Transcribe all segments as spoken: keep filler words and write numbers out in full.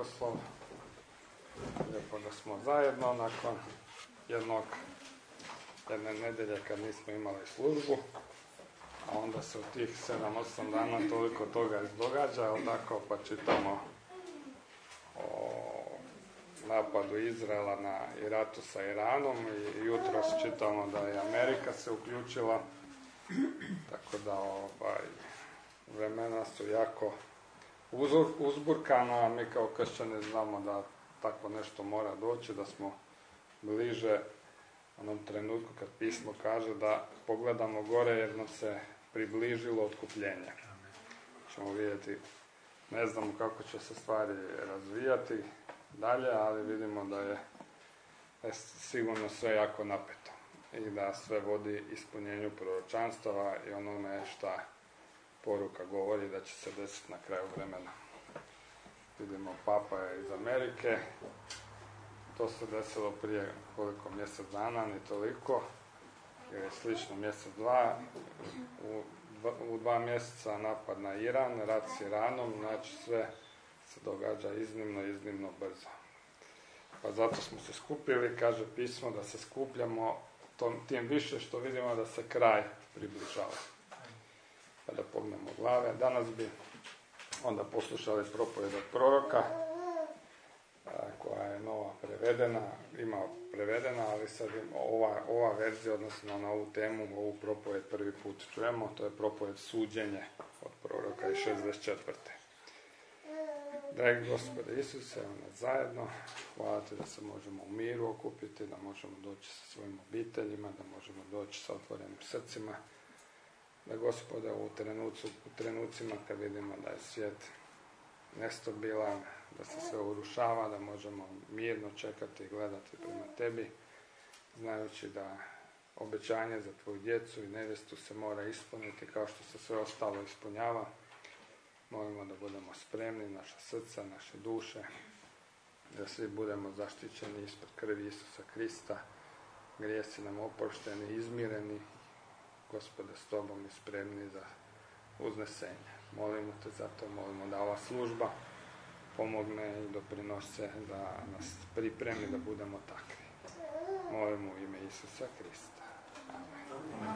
blagoslov. Lijepo da smo zajedno nakon jednog, jedne nedelje kad nismo imali službu, a onda se u tih sedam osam dana toliko toga izdogađa, ali tako pa čitamo o napadu Izraela na i ratu sa Iranom i jutros čitamo da je Amerika se uključila, tako da ovaj, vremena su jako uzburkana, a mi kao kršćani znamo da tako nešto mora doći, da smo bliže onom trenutku kad pismo kaže da pogledamo gore jer nam se približilo otkupljenje. Ćemo vidjeti, ne znamo kako će se stvari razvijati dalje, ali vidimo da je sigurno sve jako napeto i da sve vodi ispunjenju proročanstava i onome šta poruka govori da će se desiti na kraju vremena. Vidimo, Papa je iz Amerike, to se desilo prije koliko mjesec dana, ni toliko, jer je slično mjesec dva, u dva, u dva mjeseca napad na Iran, rat s Iranom, znači sve se događa iznimno, iznimno brzo. Pa zato smo se skupili, kaže pismo, da se skupljamo tom, tim više što vidimo da se kraj približava. Pa da pognemo glave. Danas bi onda poslušali propovjed od proroka, koja je nova prevedena, ima prevedena, ali sad ova, ova verzija, odnosno na ovu temu, ovu propovjed prvi put čujemo, to je propovjed suđenje od proroka iz šezdeset četvrte. Dragi Gospode Isuse, evo nas zajedno, hvala Ti da se možemo u miru okupiti, da možemo doći sa svojim obiteljima, da možemo doći sa otvorenim srcima, da Gospode u, trenucu, u trenucima kad vidimo da je svijet nestabilan, da se sve urušava, da možemo mirno čekati i gledati prema Tebi, znajući da obećanje za Tvoju djecu i nevjestu se mora ispuniti kao što se sve ostalo ispunjava. Molimo da budemo spremni, naša srca, naše duše, da svi budemo zaštićeni ispod krvi Isusa Krista, grijesi nam oprošteni, izmireni, Gospode, s Tobom i spremni za uznesenje. Molimo Te zato, molimo da ova služba pomogne i doprinose, da nas pripremi da budemo takvi. Molimo u ime Isusa Krista. Amen.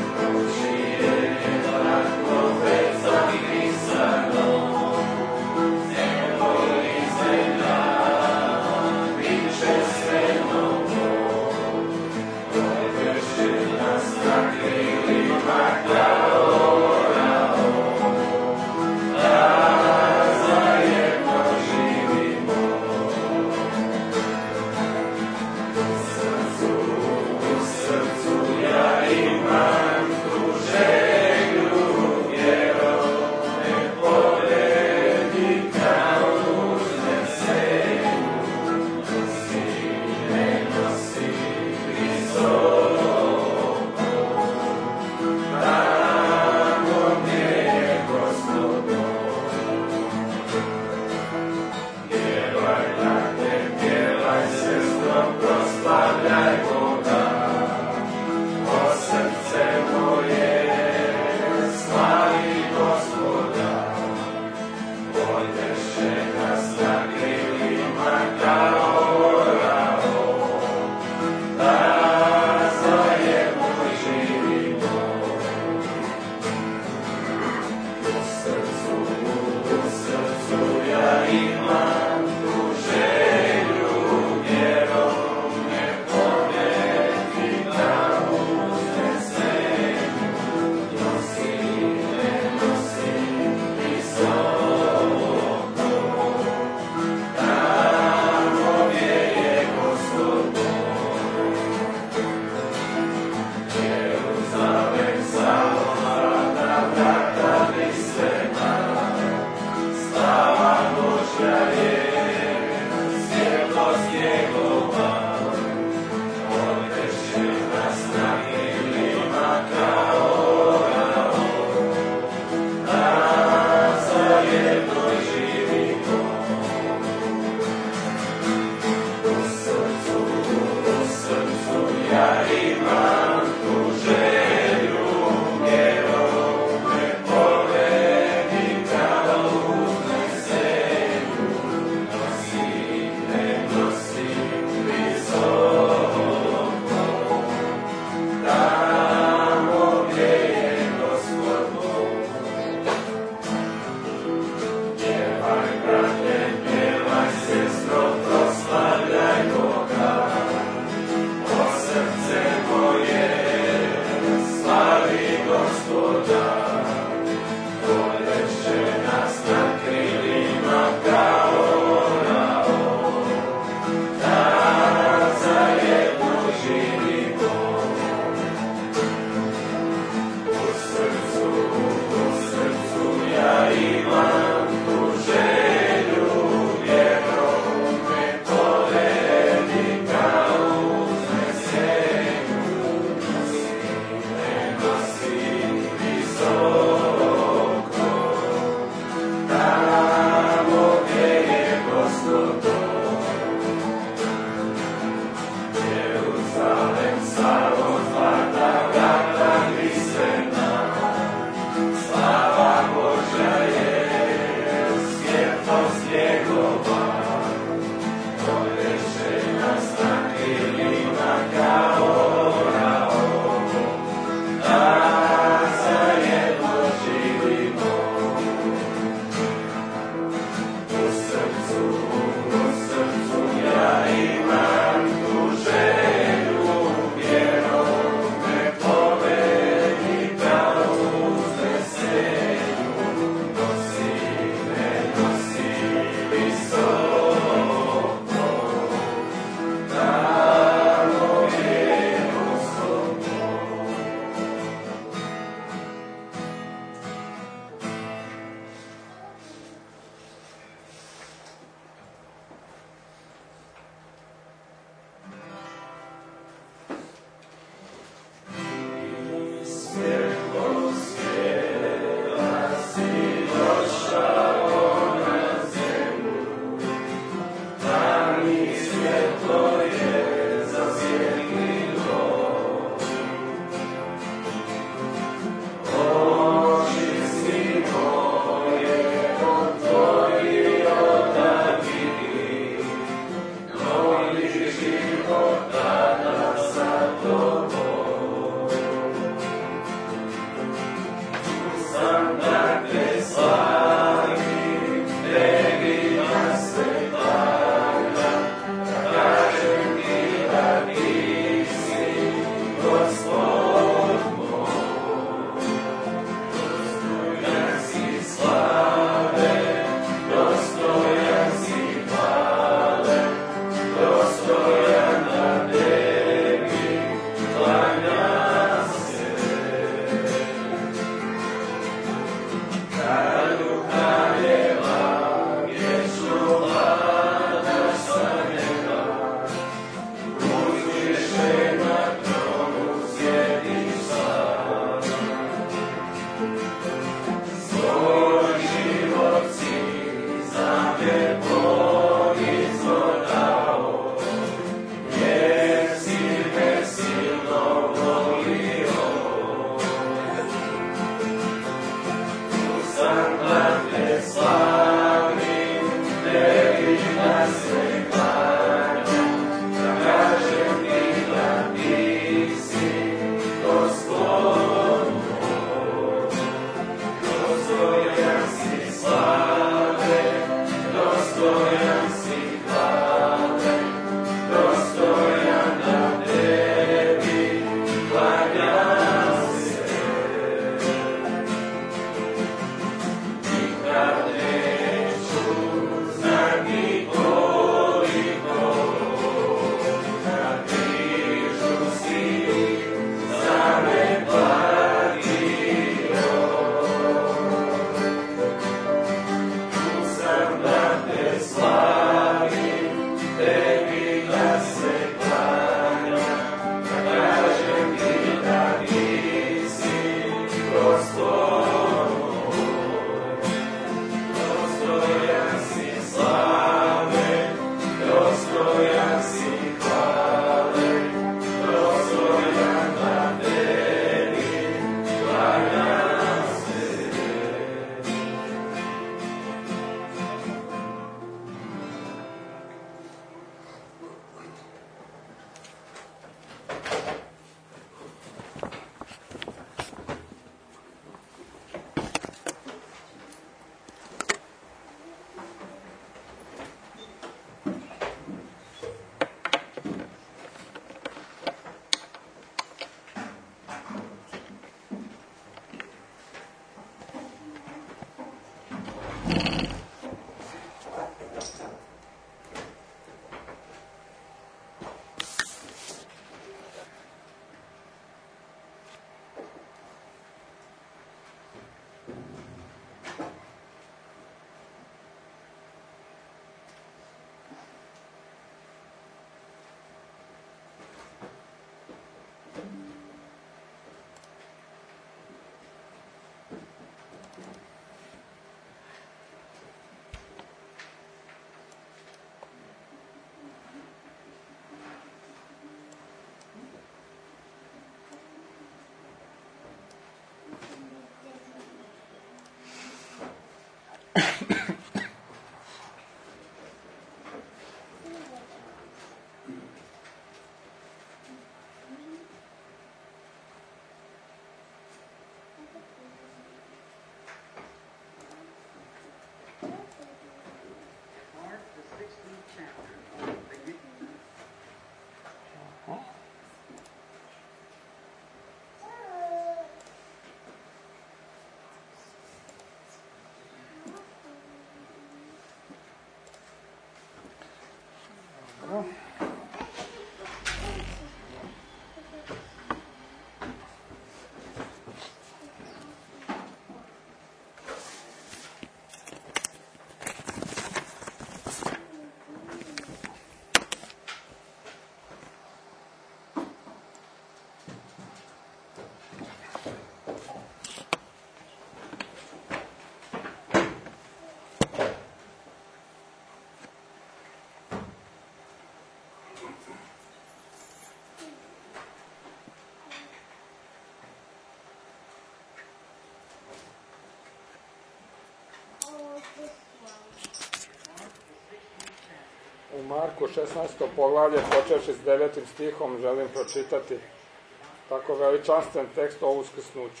Marku šesnaesto poglavlje, počevši s devetim stihom, želim pročitati tako veličanstven tekst o uskrsnuću.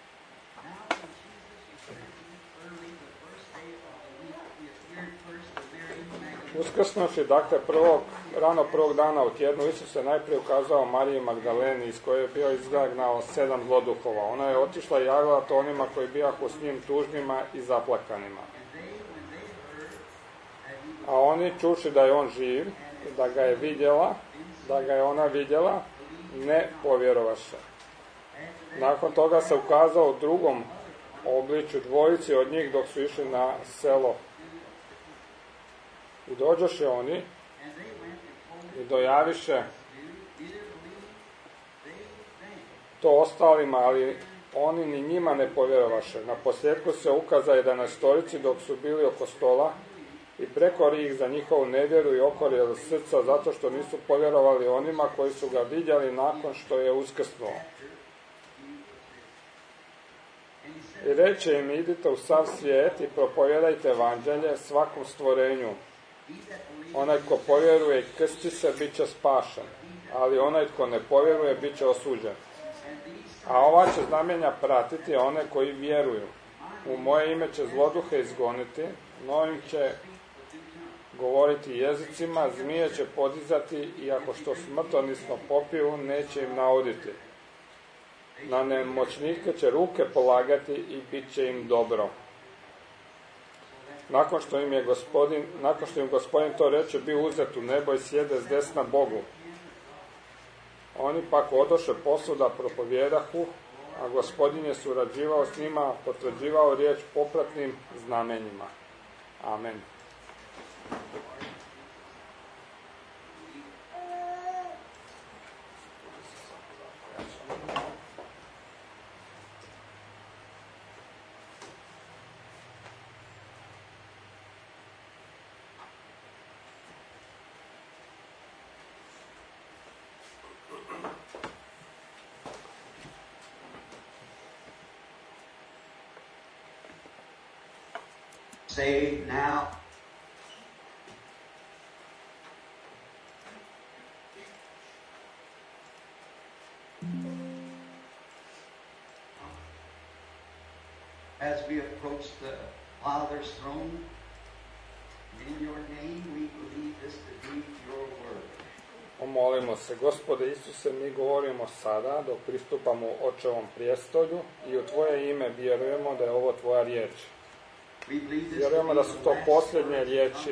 Uskrsnuši, dakle, prvog, rano prvog dana u tjednu, Isus se najprije ukazao Mariji Magdaleni, iz koje je bio izgnao sedam zloduhova. Ona je otišla i javila to onima koji bijahu s njim tužnima i zaplakanima. A oni, čuši da je on živ, da ga je vidjela, da ga je ona vidjela, ne povjerovaše. Nakon toga se ukazao u drugom obličju dvojici od njih dok su išli na selo. I dođoše oni i dojaviše to ostalima, ali oni ni njima ne povjerovaše. Na posljedku se ukaza jedanaestorici dok su bili oko stola i prekori ih za njihovu nevjeru i okorjeli srca zato što nisu povjerovali onima koji su ga vidjeli nakon što je uskrsnuo. I reče im, idite u sav svijet i propovijedajte evanđelje svakom stvorenju. Onaj tko povjeruje i krsti se, bit će spašen, ali onaj tko ne povjeruje, bit će osuđen. A ova će znamenja pratiti one koji vjeruju. U moje ime će zloduhe izgoniti, novim će govoriti jezicima, zmije će podizati i ako što smrtonosno popiju, neće im nauditi. Na nemoćnike će ruke polagati i bit će im dobro. Nakon što im je gospodin, nakon što im gospodin to reče, bio uzet u nebo i sjede s desna Bogu. Oni pak odoše posvuda propovjedahu, a gospodin je surađivao s njima, potvrđivao riječ popratnim znamenjima. Amen. Say now. As we approach the Father's throne, in your name we believe this to be your word. Omolimo se, Gospode Isuse, mi govorimo sada dok pristupamo Očevom prijestolju i u Tvoje ime vjerujemo da je ovo Tvoja riječ. Vjerujemo da su to posljednje riječi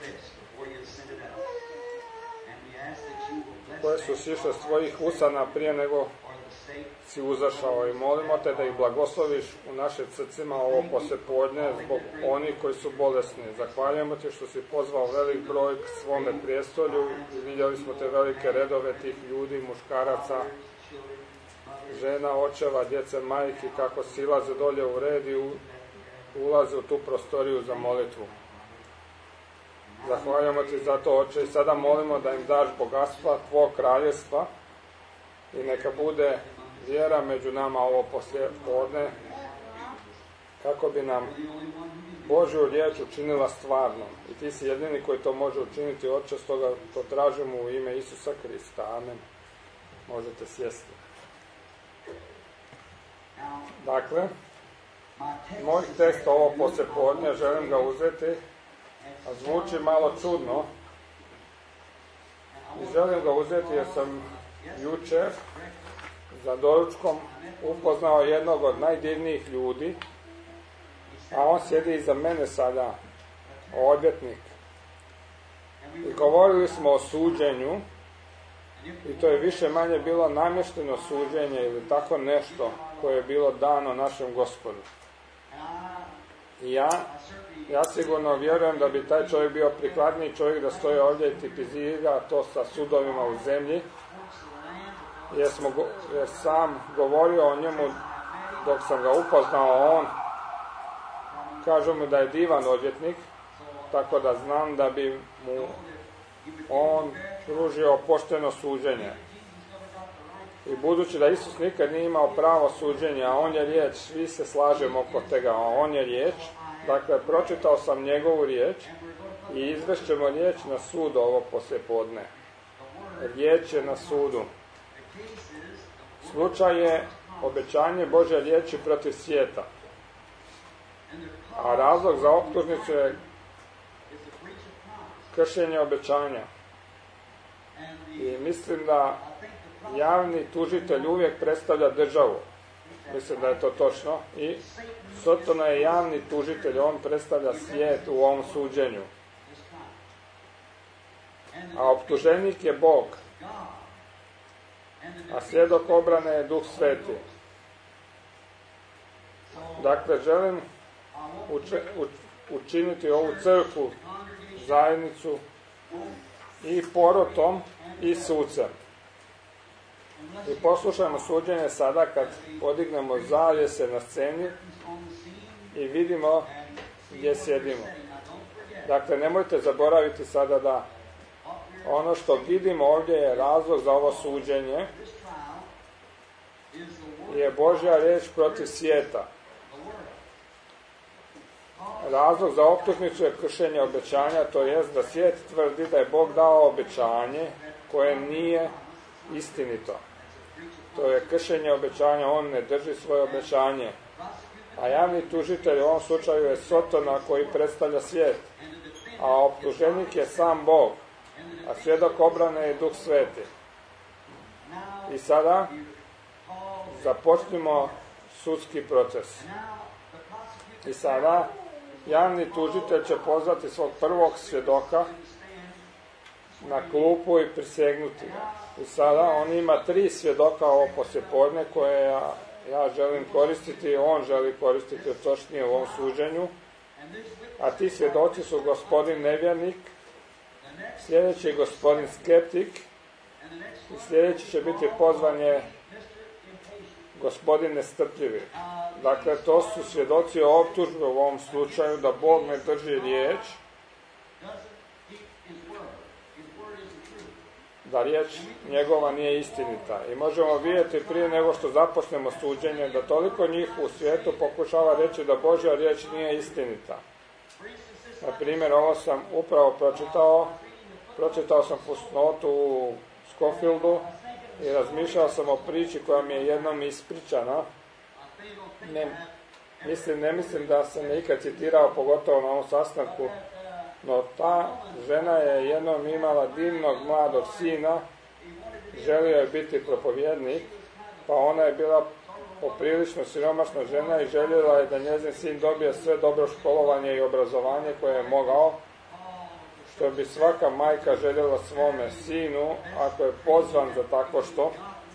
koje su sišle s tvojih usana prije nego si uzašao i molimo te da ih blagosloviš u našim srcima ovo poslijepodne zbog onih koji su bolesni. Zahvaljujemo ti što si pozvao velik broj k svome prijestolju i vidjeli smo te velike redove tih ljudi, muškaraca, žena, očeva, djece, majki, kako silaze dolje u red i u ulaze u tu prostoriju za molitvu. Zahvaljujemo ti za to, Oče, i sada molimo da im daš bogatstva tvog kraljevstva i neka bude vjera među nama ovo poslijepodne, kako bi nam Božju riječ učinila stvarnom. I ti si jedini koji to može učiniti, Oče, stoga to tražimo u ime Isusa Krista. Amen. Možete sjesti. Dakle, moj tekst ovo poslijepodne želim ga uzeti, a zvuči malo čudno. I želim ga uzeti jer sam jučer za doručkom upoznao jednog od najdivnijih ljudi, a on sjedi iza mene sada, odvjetnik. I govorili smo o suđenju, i to je više manje bilo namješteno suđenje ili tako nešto koje je bilo dano našem Gospodu. I ja, ja sigurno vjerujem da bi taj čovjek bio prikladniji čovjek da stoji ovdje i tipizira to sa sudovima u zemlji, jer, smo, jer sam govorio o njemu dok sam ga upoznao. On kaže mu da je divan odvjetnik, tako da znam da bi mu on pružio pošteno suđenje. I budući da Isus nikad nije imao pravo suđenja, a on je riječ, svi se slažemo oko tega, a on je riječ, dakle, pročitao sam njegovu riječ I izvešćemo riječ na sud ovo poslijepodne. Riječ je na sudu. Slučaj je obećanje Božje riječi protiv svijeta. A razlog za optužnicu je kršenje obećanja. I mislim da javni tužitelj uvijek predstavlja državu. Mislim da je to točno. I Sotona je javni tužitelj, on predstavlja svijet u ovom suđenju. A optuženik je Bog. A svjedok obrane je Duh Sveti. Dakle, želim uči, učiniti ovu crkvu, zajednicu i porotom i sucem. I poslušajmo suđenje sada kad podignemo zavjese na sceni i vidimo gdje sjedimo. Dakle, nemojte zaboraviti sada da ono što vidimo ovdje je razlog za ovo suđenje, je Božja riječ protiv svijeta. Razlog za optužnicu je kršenje obećanja, to jest da svijet tvrdi da je Bog dao obećanje koje nije istinito. To je kršenje obećanja, on ne drži svoje obećanje. A javni tužitelj u ovom slučaju je Sotona koji predstavlja svijet, a optuženik je sam Bog, a svjedok obrane je Duh Sveti. I sada započnimo sudski proces. I sada javni tužitelj će pozvati svog prvog svjedoka na klupu i prisegnuti. I sada on ima tri svjedoka ovo poslijepodne koje ja, ja želim koristiti, on želi koristiti točnije u ovom suđenju. A ti svjedoci su gospodin nevjernik, sljedeći je gospodin skeptik i sljedeći će biti pozvan je gospodin nestrpljivi. Dakle, to su svjedoci o optužbi u ovom slučaju da Bog ne drži riječ, da riječ njegova nije istinita. I možemo vidjeti prije nego što započnemo suđenje da toliko njih u svijetu pokušava reći da Božja riječ nije istinita. Na primjer, ovo sam upravo pročitao, pročitao sam fusnotu u Scofieldu i razmišljao sam o priči koja mi je jednom ispričana. Ne, mislim, ne mislim da sam je ikad citirao, pogotovo na ovom sastanku, no ta žena je jednom imala divnog mladog sina, želio je biti propovjednik, pa ona je bila poprilično siromašna žena i željela je da njezin sin dobije sve dobro školovanje i obrazovanje koje je mogao, što bi svaka majka željela svome sinu ako je pozvan za takvo što.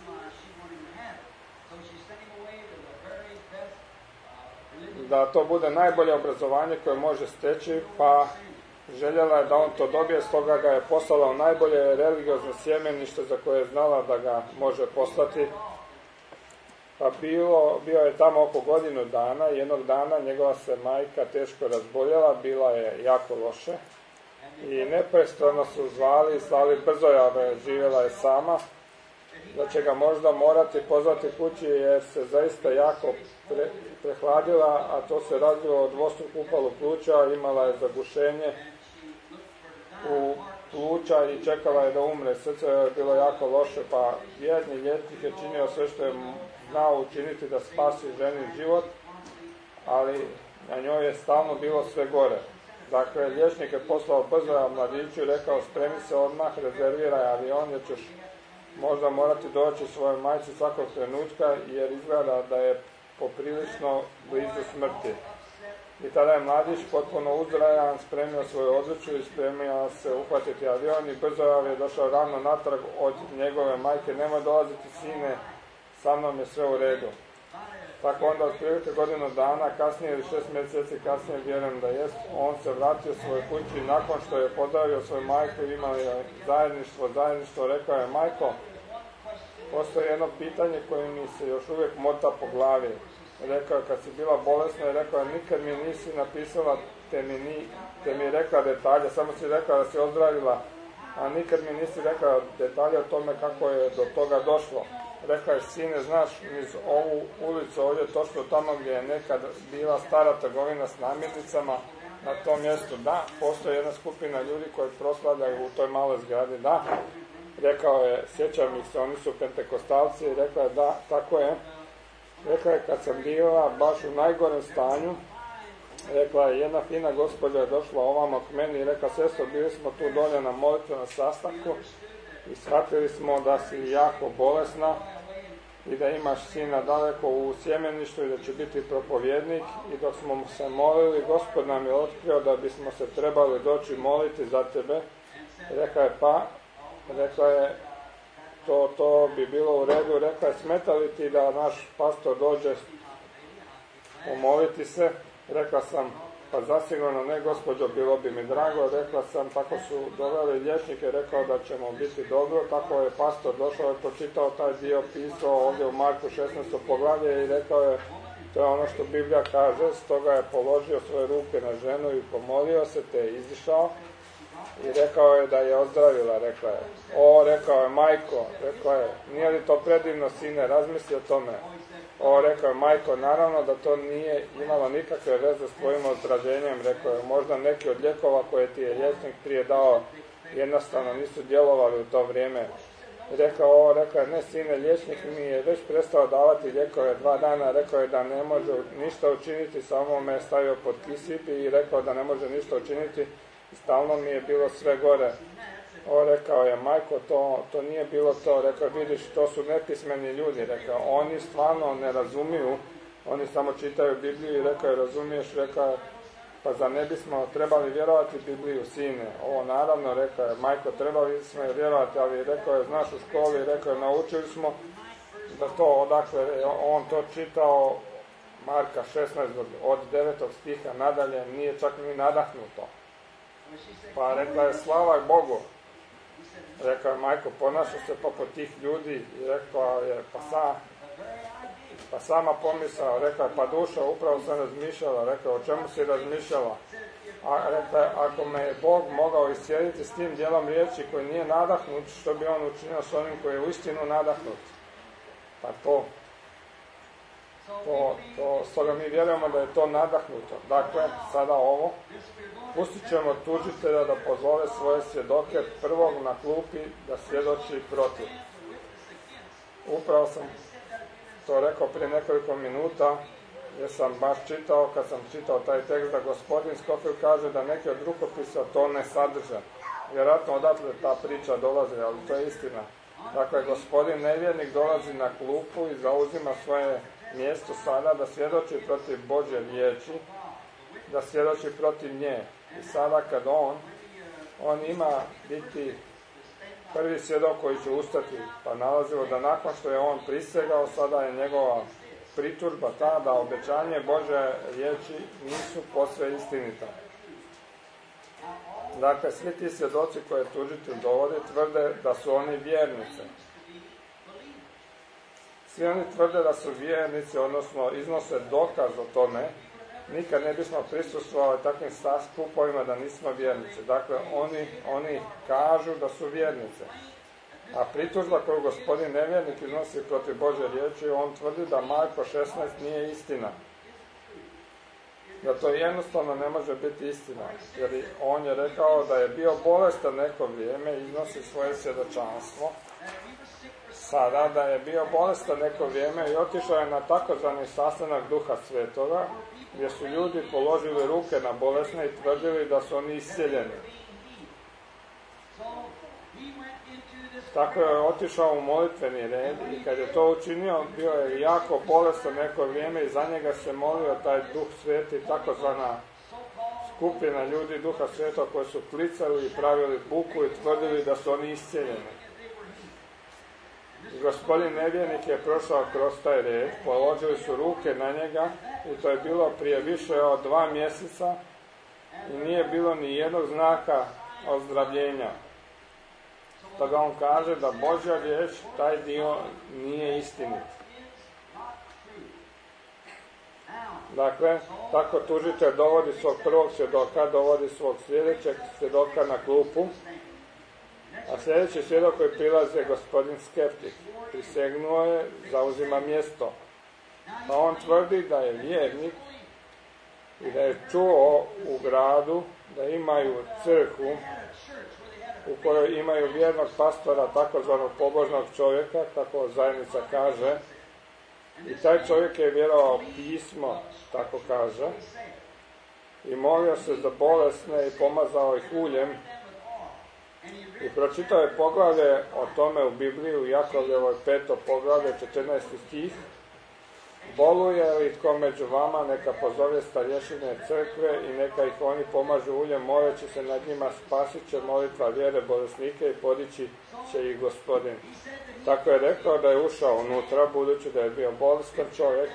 Da to bude najbolje obrazovanje koje može steći, pa željela je da on to dobije, stoga ga je poslala u najbolje religiozno sjemenište za koje je znala da ga može poslati. Pa bilo, bio je tamo oko godinu dana i jednog dana njegova se majka teško razboljela, bila je jako loše i neprestano su zvali i slali brzojave, živjela je sama, da će ga možda morati pozvati kući jer se zaista jako pre, prehladila, a to se razvilo od dvostruku upalu pluća, imala je zagušenje u pluća i čekala je da umre, srce je bilo jako loše, pa vjerni liječnik je činio sve što je znao učiniti da spasi ženi život, ali na njoj je stalno bilo sve gore. Dakle, liječnik je poslao brzo mladiću i rekao spremi se odmah, rezerviraj avion jer ćeš možda morati doći svojoj majci svakog trenutka jer izgleda da je poprilično blizu smrti. I tada je mladić potpuno uzrajan, spremio svoju odluču i spremio se uhvatiti avion i brzo je došao ravno natrag od njegove majke, nemoj dolaziti sine, sa mnom je sve u redu. Tako onda otprilike godinu dana kasnije ili šest mjeseci kasnije, vjerujem da jest, on se vratio svojoj kući nakon što je pozdravio svoju majku i imali zajedništvo, zajedništvo, rekao je majko, postoji jedno pitanje koje mi se još uvijek mota po glavi. Rekao je kad si bila bolesna i rekao je nikad mi nisi napisala te mi, ni, te mi rekla detalje, samo si rekla da si ozdravila, a nikad mi nisi rekla detalje o tome kako je do toga došlo. Rekao je, sine, znaš, niz ovu ulicu ovdje, točno tamo gdje je nekad bila stara trgovina s namirnicama, na tom mjestu. Da, postoji jedna skupina ljudi koji proslavljaju u toj maloj zgradi. Da, rekao je, sjećam ih se, oni su pentekostalci i rekao je da, tako je. Rekla je kad sam bila baš u najgorem stanju, rekla je jedna fina gospođa je došla ovamo k meni i rekla, sestro, bili smo tu dolje na molitvenom sastanku i shvatili smo da si jako bolesna i da imaš sina daleko u sjemeništu i da će biti propovjednik, i dok smo mu se molili, Gospod nam je otkrio da bismo se trebali doći moliti za tebe. Rekla je pa, rekla je to, to bi bilo u redu, rekla je smeta li ti da naš pastor dođe pomoliti se? Rekla sam, pa zasigurno ne, gospođo, bilo bi mi drago. Rekla sam, tako su doveli liječnike, rekao da ćemo biti dobro. Tako je pastor došao i pročitao taj dio, pisao ovdje u Marku šesnaestom poglavlje i rekao je, to je ono što Biblija kaže, stoga je položio svoje ruke na ženu i pomolio se, te je izišao i rekao je da je ozdravila. Rekla je, o, rekao je, majko, rekla je, nije li to predivno, sine, razmisli o tome. O, rekao je, majko, naravno da to nije imalo nikakve veze s tvojim ozdravljenjem. Rekao je, možda neki od lijekova koje ti je liječnik prije dao jednostavno nisu djelovali u to vrijeme. Rekao, o, rekao je, ne sine, liječnik mi je već prestao davati lijekove dva dana. Rekao je da ne može ništa učiniti, samo me je stavio pod kisip i rekao da ne može ništa učiniti i stalno mi je bilo sve gore. O, rekao je, majko, to, to nije bilo to. Rekao, vidiš, to su nepismeni ljudi. Rekao, oni stvarno ne razumiju, oni samo čitaju Bibliju i rekao je, razumiješ, rekao je, pa zar ne bismo trebali vjerovati Bibliju, sine? O, naravno, rekao je, majko, trebali smo je vjerovati, ali rekao je, znaš, u školi, rekao je, naučili smo da to, odakle, on to čitao, Marka šesnaest, od devetog stiha nadalje, nije čak ni nadahnuto. Pa rekla je, slava Bogu. Rekao je, majko, ponaša se poput tih ljudi i rekao je, pa, sa, pa sama pomisao, rekao je, pa duša, upravo sam razmišljala. Rekao, o čemu si razmišljala? A rekao je, ako me je Bog mogao iscijeliti s tim dijelom riječi koji nije nadahnut, što bi on učinio s onim koji je uistinu nadahnut? Pa to, to, to, stoga mi vjerujemo da je to nadahnuto. Dakle, sada ovo, pustit ćemo tužitelja da pozove svoje svjedoke prvog na klupi da svjedoči protiv. Upravo sam to rekao prije nekoliko minuta, jer sam baš čitao, kad sam čitao taj tekst, da gospodin Scofield kaže da neki od rukopisa to ne sadrže. Vjerojatno odatle ta priča dolazi, ali to je istina. Dakle, gospodin nevjernik dolazi na klupu i zauzima svoje mjesto sada da svjedoči protiv Božje riječi, da svjedoči protiv nje. I sada kad on, on ima biti prvi svjedok koji će ustati, pa nalazimo da nakon što je on prisegao, sada je njegova pritužba ta da obećanje Božje riječi nisu posve istinita. Dakle, svi ti svjedoci koje tužitelj dovodi tvrde da su oni vjernice. Svi oni tvrde da su vjernici, odnosno iznose dokaz o tome. Nikad ne bismo prisustvovali takvim skupovima da nismo vjernici. Dakle, oni, oni kažu da su vjernice. A pritužba koju gospodin nevjernik iznosi protiv Božje riječi, on tvrdi da Marko šesnaest nije istina. Da to jednostavno ne može biti istina. Jer on je rekao da je bio bolestan neko vrijeme i iznosi svoje svjedočanstvo. Sada da je bio bolestan neko vrijeme i otišao je na takozvani sastanak Duha Svetoga, gdje su ljudi položili ruke na bolesne i tvrdili da su oni iscijeljeni. Tako je otišao u molitveni red i kad je to učinio, bio je jako bolestan neko vrijeme i za njega se molio taj Duh Sveti, takozvana skupina ljudi Duha Svetog koji su klicali i pravili buku i tvrdili da su oni iscijeljeni. Gospodin nevjernik je prošao kroz taj red, položili su ruke na njega i to je bilo prije više od dva mjeseca i nije bilo ni jednog znaka ozdravljenja. Toga on kaže da Božja riječ, taj dio nije istinit. Dakle, tako tužitelj dovodi svog prvog svjedoka, dovodi svog sljedećeg svjedoka na klupu, a sljedeći svjedok koji prilazi je gospodin Skeptik. Prisegnuo je, zauzima mjesto. Pa on tvrdi da je vjernik i da je čuo u gradu da imaju crkvu u kojoj imaju vjernog pastora, takozvanog pobožnog čovjeka, kako zajednica kaže, i taj čovjek je vjerovao pismo, tako kaže, i molio se za bolesne i pomazao ih uljem i pročitao je poglavlje o tome u Bibliji, u Jakovljevoj peto poglavlje, četrnaesti stih. Boluje li tko među vama, neka pozove starješine crkve i neka ih oni pomažu uljem, moleći se nad njima, spasit će molitva vjere bolesnike i podići će ih Gospodin. Tako je rekao da je ušao unutra, budući da je bio bolestan čovjek,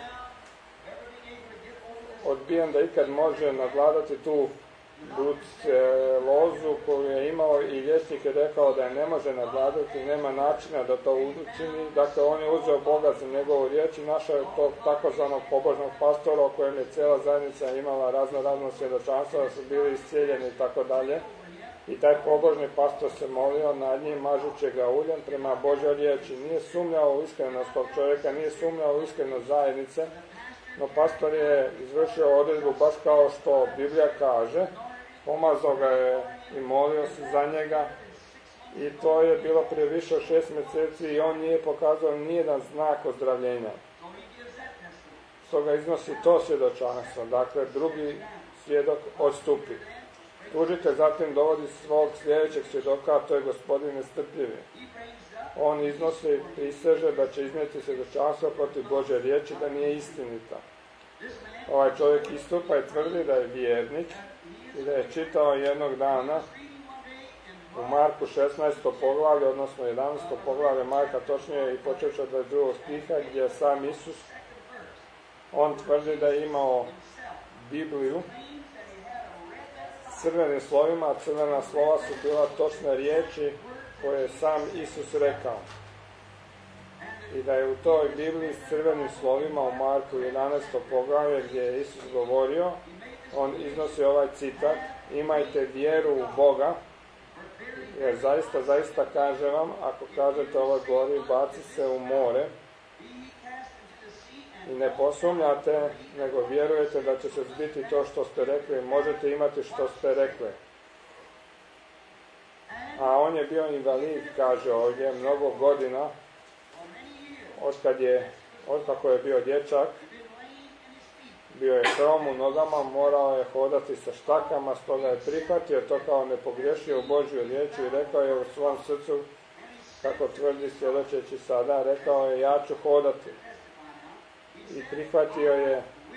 odbijen da ikad može nadvladati tu brucelozu koju je imao, i liječnik je rekao da je ne može nadvladati, nema načina da to učini. Dakle, on je uzeo Boga za njegovu riječ i našao je tog takozvanog pobožnog pastora o kojem je cijela zajednica imala razno razno svjedočanstva da su bili iscijeljeni i tako dalje. I taj pobožni pastor se molio nad njim, mažući ga uljem prema Božjoj riječi. Nije sumnjao u iskrenost tog čovjeka, nije sumnjao u iskrenost zajednice, no pastor je izvršio odredbu baš kao što Biblija kaže, pomazao ga je i molio se za njega, i to je bilo prije više od šest mjeseci i on nije pokazao nijedan znak ozdravljenja. Stoga iznosi to svjedočanstvo, dakle drugi svjedok odstupi. Tužitelj zatim dovodi svog sljedećeg svjedoka, a to je gospodin nestrpljivi. On iznosi i priseže da će iznijeti svjedočanstvo protiv Božje riječi, da nije istinita. Ovaj čovjek istupa i tvrdi da je vjernik i da je čitao jednog dana u Marku šesnaesto poglavlje, odnosno jedanaesto poglavlje Marka, točnije i počevši od dvadeset drugog stiha, gdje je sam Isus, on tvrdi da je imao Bibliju s crvenim slovima, a crvena slova su bila točne riječi koje je sam Isus rekao. I da je u toj Bibliji s crvenim slovima u Marku jedanaesto poglavlje, gdje je Isus govorio, on iznosi ovaj citat: imajte vjeru u Boga, jer zaista, zaista kaže vam, ako kažete ovoj gori, baci se u more, i ne posumnjate, nego vjerujete da će se zbiti to što ste rekli, možete imati što ste rekli. A on je bio invalid, kaže ovdje, mnogo godina, otkad je, otkako je bio dječak, bio je hrom u nogama, morao je hodati sa štakama, stoga je prihvatio to kao nepogriješio u Božju riječ i rekao je u svom srcu, kako tvrdi svjedočeći sada, rekao je: ja ću hodati. I prihvatio je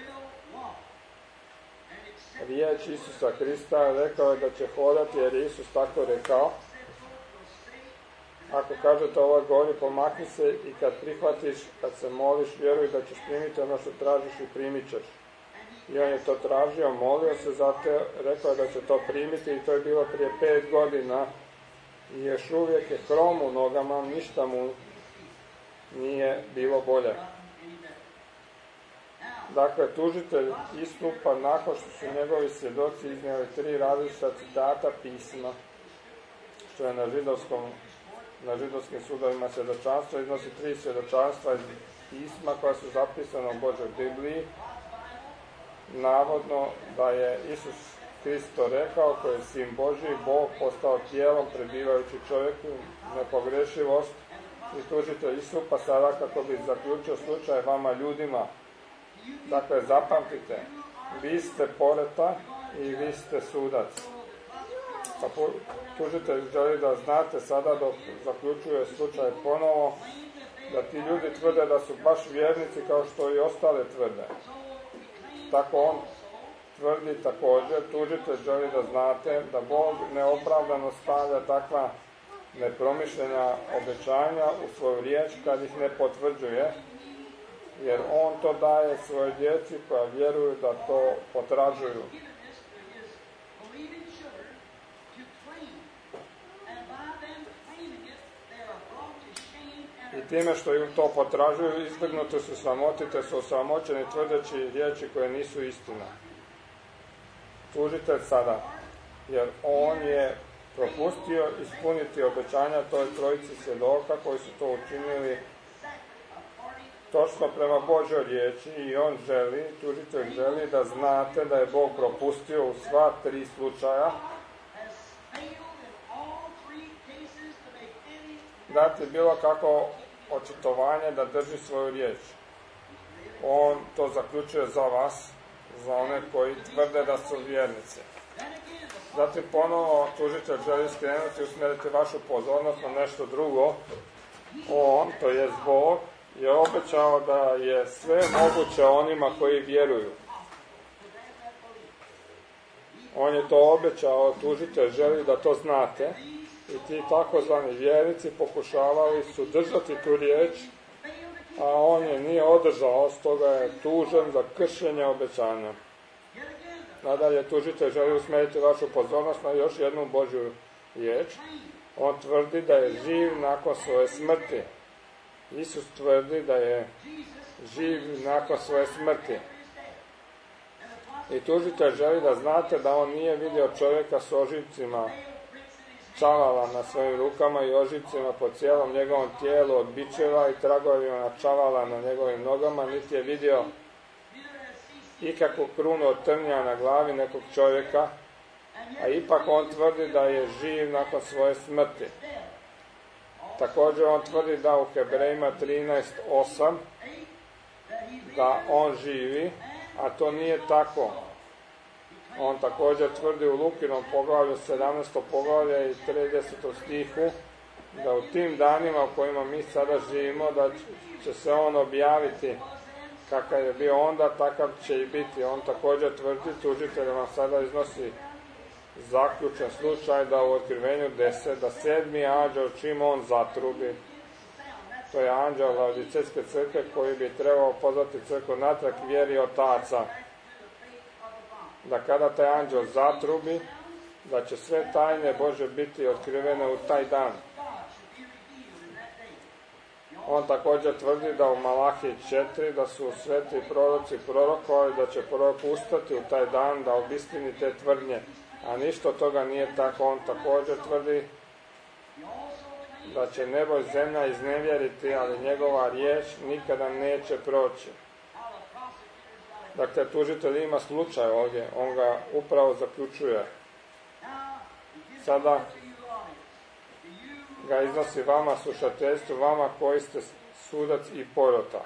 riječ Isusa Krista, rekao je da će hodati jer je Isus tako rekao. Ako kažete ovoj gori, pomakni se, i kad prihvatiš, kad se moliš, vjeruj da ćeš primiti ono što tražiš i primit ćeš. I on je to tražio, molio se, zato rekao je da će to primiti, i to je bilo prije pet godina. I još uvijek je hrom u nogama, ništa mu nije bilo bolje. Dakle, tužitelj istupa nakon što su njegovi svjedoci iznijeli tri različita citata pisma, što je na židovskom na židovskim sudovima svjedočanstvo, iznosi tri svjedočanstva iz pisma koja su zapisana u Božoj Bibliji, navodno da je Isus Kristo rekao, koji je Sin Božji, Bog postao tijelom, prebivajući čovjeku, nepogrešivost, i tužitelj istupa sada kako bi zaključio slučaj vama ljudima. Dakle, zapamtite, vi ste poreta i vi ste sudac. Pa tužitelj želi da znate sada, dok zaključuje slučaj ponovo, da ti ljudi tvrde da su baš vjernici kao što i ostale tvrde. Tako on tvrdi također, tužitelj želi da znate da Bog neopravdano stavlja takva nepromišljena obećanja u svoju riječ kad ih ne potvrđuje, jer on to daje svojoj djeci koja vjeruju da to potražuju. I time što im to potražuju, izvrgnuti su sramoti, te su osramoćeni tvrdeći riječi koje nisu istina. Tužitelj sada, jer on je propustio ispuniti obećanja toj trojici svjedoka koji su to učinili točno prema Božoj riječi i on želi, tužitelj želi da znate da je Bog propustio u sva tri slučaja dati bilo kako očitovanje da drži svoju riječ. On to zaključuje za vas, za one koji tvrde da su vjernici. Zatim ponovo tužitelj želi skrenuti i usmjeriti vašu pozornost na nešto drugo. On, to je Bog, je obećao da je sve moguće onima koji vjeruju. On je to obećao, tužitelj želi da to znate i ti takozvani vjernici pokušavali su držati tu riječ, a on je nije održao, stoga je tužen za kršenje obećanja. Nadalje, tužitelj želi usmjeriti vašu pozornost na još jednu Božju riječ. On tvrdi da je živ nakon svoje smrti. Isus tvrdi da je živ nakon svoje smrti. I tužitelj želi da znate da on nije vidio čovjeka s ožiljcima čavala na svojim rukama i ožiljcima po cijelom njegovom tijelu od bičeva i tragovima čavala na njegovim nogama, niti je vidio ikakvu krunu od trnja na glavi nekog čovjeka, a ipak on tvrdi da je živ nakon svoje smrti. Također on tvrdi da u Hebrejima trinaest osam da on živi, a to nije tako. On također tvrdi u Lukinom poglavlju sedamnaestom poglavlje i tridesetom stihu da u tim danima u kojima mi sada živimo da će se on objaviti kakav je bio onda, takav će i biti. On također tvrdi, tužitelj vam sada iznosi zaključen slučaj da u Otkrivenju deset, da sedmi anđel čim on zatrubi, to je anđel Laodicejske crkve koji bi trebao pozvati crkvu natrag vjeri otaca, da kada taj anđel zatrubi, da će sve tajne Bože biti otkrivene u taj dan. On također tvrdi da u Malahiji četiri da su sveti proroci prorokovali da će prorok ustati u taj dan da obistini te tvrdnje, a ništa od toga nije tako. On također tvrdi da će nebo i zemlja iznevjeriti, ali njegova riječ nikada neće proći. Dakle, tužitelj ima slučaj ovdje, on ga upravo zaključuje. Sada ga iznosi vama, slušateljstvu, vama koji ste sudac i porota.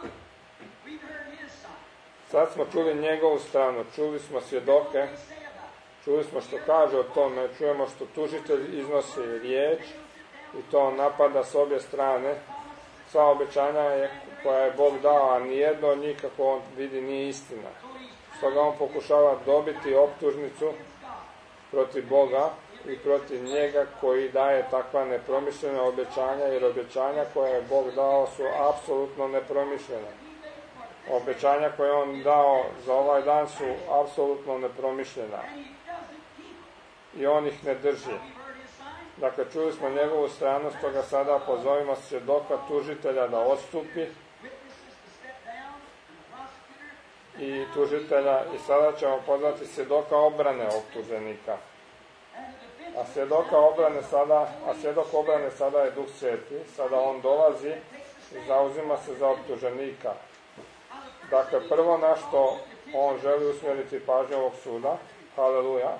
Sad smo čuli njegovu stranu, čuli smo svjedoke, čuli smo što kaže o tome, čujemo što tužitelj iznosi riječ i to napada s obje strane. Sva obećanja je, koja je Bog dao, a nijedno od njih, kako on vidi, nije istina. Stoga on pokušava dobiti optužnicu protiv Boga i protiv njega koji daje takva nepromišljena obećanja, jer obećanja koje je Bog dao su apsolutno nepromišljena. Obećanja koje on dao za ovaj dan su apsolutno nepromišljena i on ih ne drži. Dakle, čuli smo njegovu stranu, stoga sada pozovimo svjedoka tužitelja da odstupi i tužitelja i sada ćemo pozvati svjedoka obrane optuženika. A svjedoka obrane sada, a svjedok obrane sada je Duh Sveti, sada on dolazi i zauzima se za optuženika. Dakle, prvo na što on želi usmjeriti pažnju ovog suda, haleluja,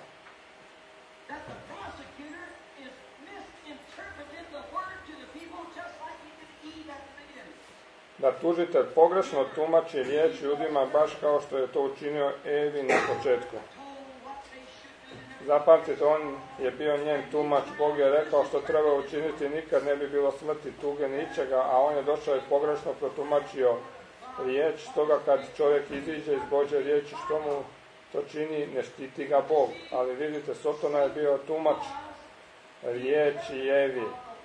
da tužitelj pogrešno tumači riječ ljudima baš kao što je to učinio Evi na početku. Zapamtite, on je bio njen tumač, Bog je rekao što treba učiniti, nikad ne bi bilo smrti, tuge, ničega, a on je došao i pogrešno protumačio riječ, stoga kad čovjek iziđe iz Božje riječi, što mu to čini, ne štiti ga Bog. Ali vidite, Sotona je bio tumač riječi Evi.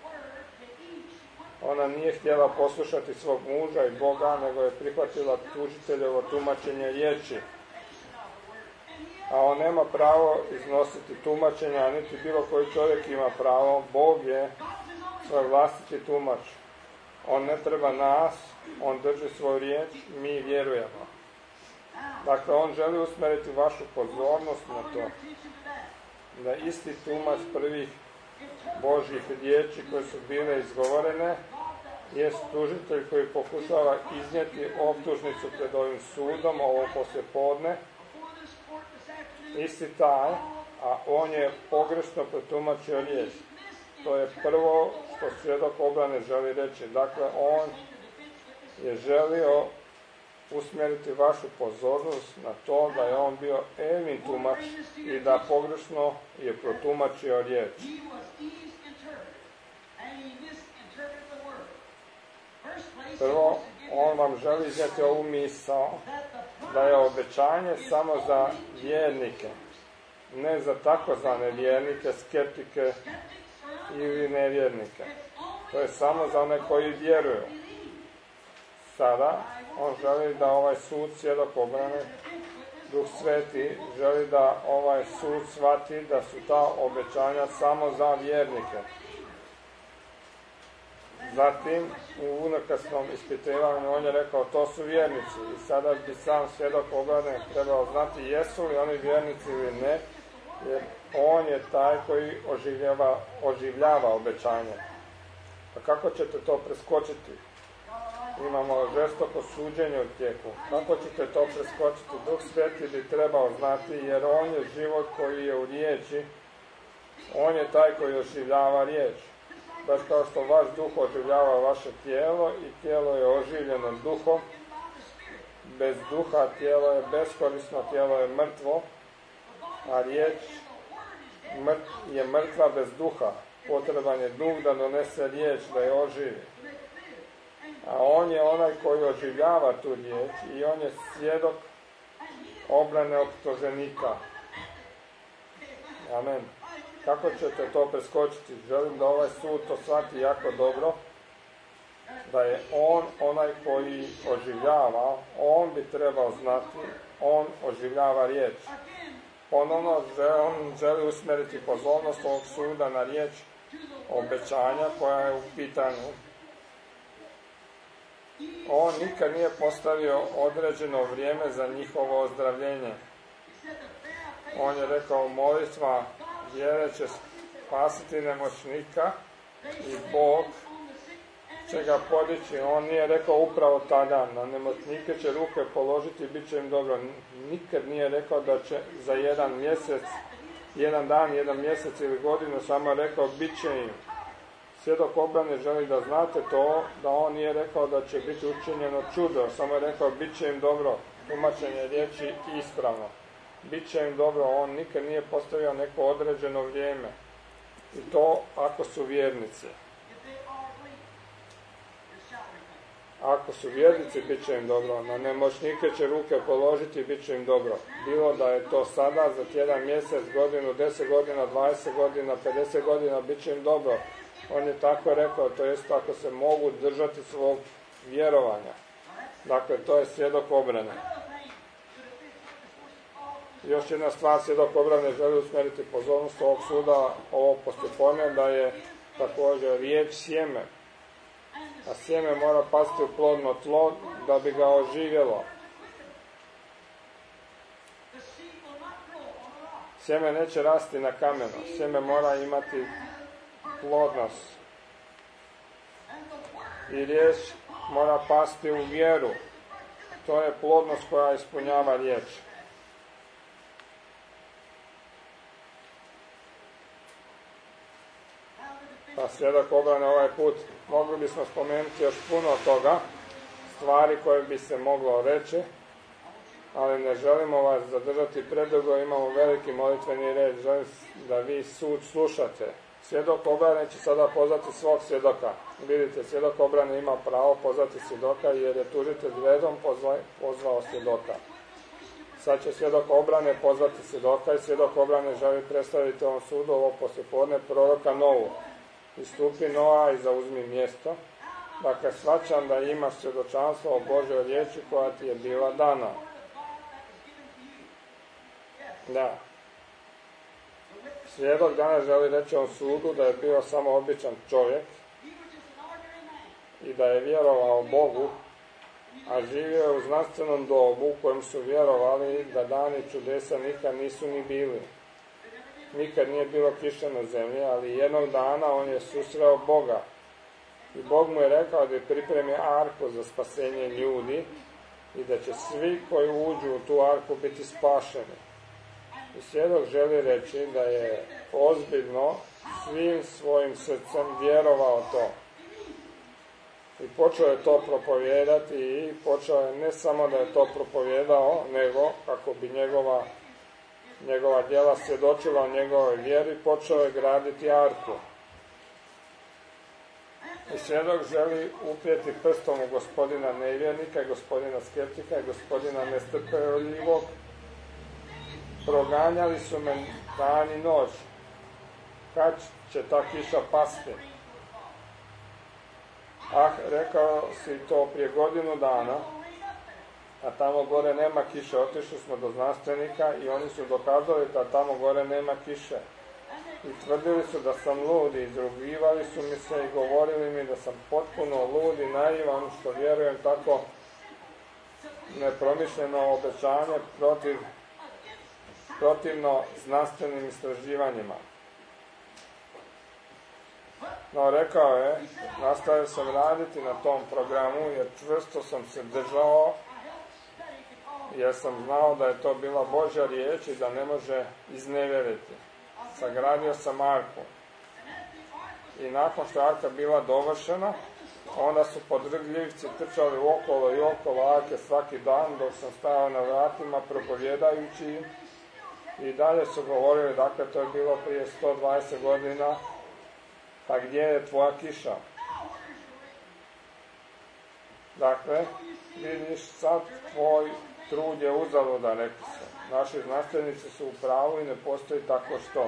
Ona nije htjela poslušati svog muža i Boga, nego je prihvatila tužiteljevo tumačenje riječi. A on nema pravo iznositi tumačenja, niti bilo koji čovjek ima pravo. Bog je svoj vlastiti tumač. On ne treba nas, on drži svoju riječ, mi vjerujemo. Dakle, on želi usmjeriti vašu pozornost na to, da isti tumač prvih Božjih riječi koje su bile izgovorene, jest tužitelj koji pokušava iznijeti optužnicu pred ovim sudom ovo poslijepodne, isti taj, a on je pogrešno protumačio riječ. To je prvo što svjedok obrane želi reći. Dakle, on je želio usmjeriti vašu pozornost na to da je on bio Evin tumač i da pogrešno je protumačio riječ. Prvo, on vam želi iznijeti ovu misao da je obećanje samo za vjernike, ne za takozvane vjernike, skeptike ili nevjernike. To je samo za one koji vjeruju. Sada, on želi da ovaj sud svjedok obrane, Duh Sveti, želi da ovaj sud shvati da su ta obećanja samo za vjernike. Zatim, u unakrsnom ispitivanju on je rekao, to su vjernici. I sada bi sam svjedok obrane trebao znati jesu li oni vjernici ili ne, jer on je taj koji oživljava, oživljava obećanje. A kako ćete to preskočiti? Imamo žestoko suđenje u tijeku. Kako ćete to preskočiti? Duh Sveti bi trebao znati, jer on je život koji je u riječi. On je taj koji oživljava riječ. Baš kao što vaš duh oživljava vaše tijelo i tijelo je oživljeno duhom. Bez duha tijelo je beskorisno, tijelo je mrtvo, a riječ je mrtva bez duha. Potreban je duh da donese riječ, da je oživi. A on je onaj koji oživljava tu riječ i on je svjedok obrane optuženika. Amen. Kako ćete to preskočiti? Želim da ovaj sud to shvati jako dobro, da je on onaj koji oživljava, on bi trebao znati, on oživljava riječ. Ponovno on želi usmjeriti pozornost ovog suda na riječ obećanja koja je u pitanju. On nikad nije postavio određeno vrijeme za njihovo ozdravljenje. On je rekao, molitva vjere će spasiti nemoćnika i Bog će ga podići. On nije rekao upravo tada, na nemoćnike će ruke položiti i bit će im dobro. Nikad nije rekao da će za jedan mjesec, jedan dan, jedan mjesec ili godinu, samo rekao bit će im. Svjedok obrane želi da znate to, da on nije rekao da će biti učinjeno čudo, samo je rekao bit će im dobro, tumačenje riječi ispravno. Bit će im dobro, on nikad nije postavio neko određeno vrijeme. I to ako su vjernici. Ako su vjernici, bit će im dobro. Na nemoćnike će ruke položiti i bit će im dobro. Bilo da je to sada, za tjedan, mjesec, godinu, deset godina, dvadeset godina, pedeset godina, bit će im dobro. On je tako rekao, to jest ako se mogu držati svog vjerovanja. Dakle, to je svjedok obrane. Još jedna stvar, svjedok obrane želi usmjeriti pozornost ovog suda, ovo poslijepodne, da je također riječ sjeme. A sjeme mora pasti u plodno tlo da bi ga oživjelo. Sjeme neće rasti na kamenu, sjeme mora imati plodnost. I riječ mora pasti u vjeru. To je plodnost koja ispunjava riječ. Pa svjedok obrane ovaj put, mogli bismo spomenuti još puno toga, stvari koje bi se moglo reći, ali ne želimo vas zadržati predugo, imamo veliki molitveni red, želim da vi sud slušate. Svjedok obrane će sada pozvati svog svjedoka. Vidite, svjedok obrane ima pravo pozvati svjedoka jer je tužitelj redom pozvao svjedoka. Sad će svjedok obrane pozvati svjedoka i svjedok obrane želi predstaviti ovom sudu ovo poslijepodne proroka Novu. Istupi Noa i zauzmi mjesto. Dakle, shvaćam da ima svjedočanstvo o Božoj riječi koja ti je bila dana. Da. Svjedok danas želi reći o sudu da je bio samo običan čovjek i da je vjerovao Bogu, a živio je u znanstvenom dobu u kojem su vjerovali da dani čudesa nikad nisu ni bili. Nikad nije bilo kiše na zemlji, ali jednog dana on je susreo Boga. I Bog mu je rekao da je pripremi arku za spasenje ljudi i da će svi koji uđu u tu arku biti spašeni. I svjedok želi reći da je ozbiljno svim svojim srcem vjerovao to. I počeo je to propovijedati i počeo je ne samo da je to propovijedao, nego kako bi njegova, njegova djela svjedočila o njegovoj vjeri, počeo je graditi arku. I svjedok želi uprijeti prstom u gospodina nevjernika i gospodina skeptika i gospodina nestrpljivog. Proganjali su me dan i noć. Kad će ta kiša pasti? Ah, rekao si to prije godinu dana, a tamo gore nema kiše. Otišli smo do znanstvenika i oni su dokazali da tamo gore nema kiše. I tvrdili su da sam lud i izrugivali su mi se i govorili mi da sam potpuno lud i naivan, što vjerujem tako nepromišljeno obećanje protiv, protivno znanstvenim istraživanjima. No, rekao je, nastavio sam raditi na tom programu jer čvrsto sam se držao, jer sam znao da je to bila Božja riječ i da ne može iznevjeriti. Sagradio sam arku. I nakon što je arka bila dovršena, onda su podrgljivci trčali okolo i okolo arke svaki dan dok sam stajao na vratima propovjedajući im. I dalje su govorili, dakle to je bilo prije sto dvadeset godina, pa gdje je tvoja kiša? Dakle, vidiš sad tvoj trud je uzaluda, rekli su. Naši znanstvenici su u pravu i ne postoji tako što.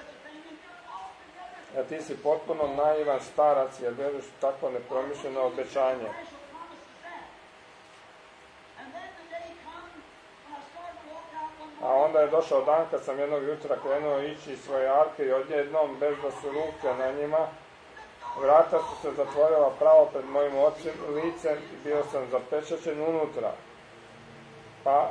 A ti si potpuno naivan starac jer vjeruješ tako nepromišljeno obećanje. A onda je došao dan kad sam jednog jutra krenuo ići iz svoje arke i odjednom, bez da su ruke na njima, vrata su se zatvorila pravo pred mojim ocem, licem i bio sam zapečaćen unutra. Pa,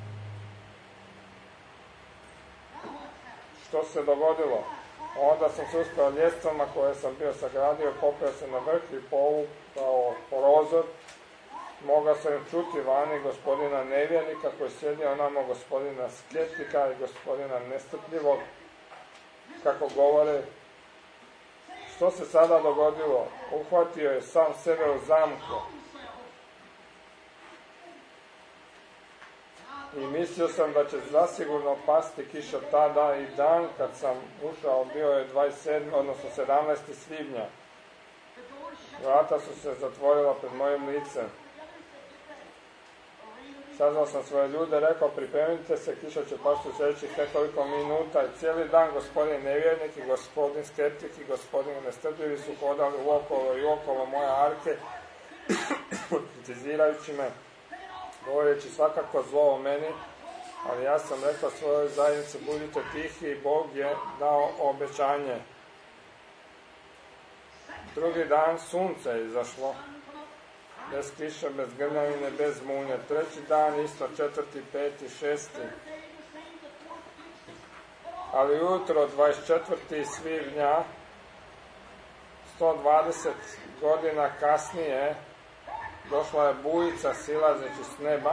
što se dogodilo? Onda sam se uspio ljestvama koje sam bio sagradio, popeo se na vrh i povukao prozor. Mogao sam čuti vani gospodina nevjernika koji sjedio onamo, gospodina skeptika i gospodina nestrpljivog, kako govore. Što se sada dogodilo? Uhvatio je sam sebe u zamku. I mislio sam da će zasigurno pasti kiša tada i dan kad sam ušao, bio je dvadeset sedmog odnosno sedamnaestog svibnja. Vrata su se zatvorila pred mojim licem. Sazvao sam svoje ljude, rekao pripremite se, kiša će pasti u sljedećih nekoliko minuta i cijeli dan gospodin nevjernik i gospodin skeptik i gospodin nestrpljivi su hodali okolo i okolo moje arke, kritizirajući me, govoreći svakako zlo o meni, ali ja sam rekao svojoj zajednici budite tihi i Bog je dao obećanje. Drugi dan sunce je izašlo, bez kiše, bez grmljavine, bez munje. Treći dan isto, četvrti, peti, šesti. Ali jutro, dvadeset četvrtog svibnja, sto dvadeset godina kasnije, došla je bujica silazeći s neba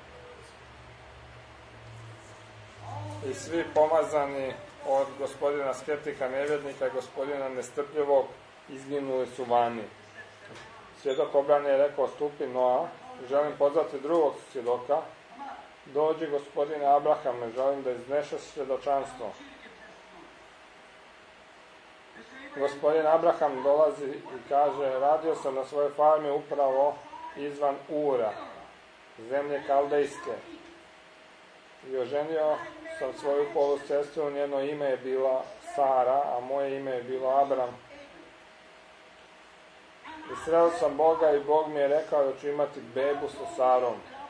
i svi pomazani od gospodina skeptika, nevjernika i gospodina nestrpljivog izginuli su vani. Svjedok obrane je rekao, stupi Noa, želim pozvati drugog svjedoka, dođi gospodine Abrahame, želim da iznešeš svjedočanstvo. Gospodin Abraham dolazi i kaže, radio sam na svojoj farmi upravo izvan Ura, zemlje Kaldejske. I oženio sam svoju polusestru, njeno ime je bila Sara, a moje ime je bilo Abram. I sreo sam Boga i Bog mi je rekao da ću imati bebu sa Sarom.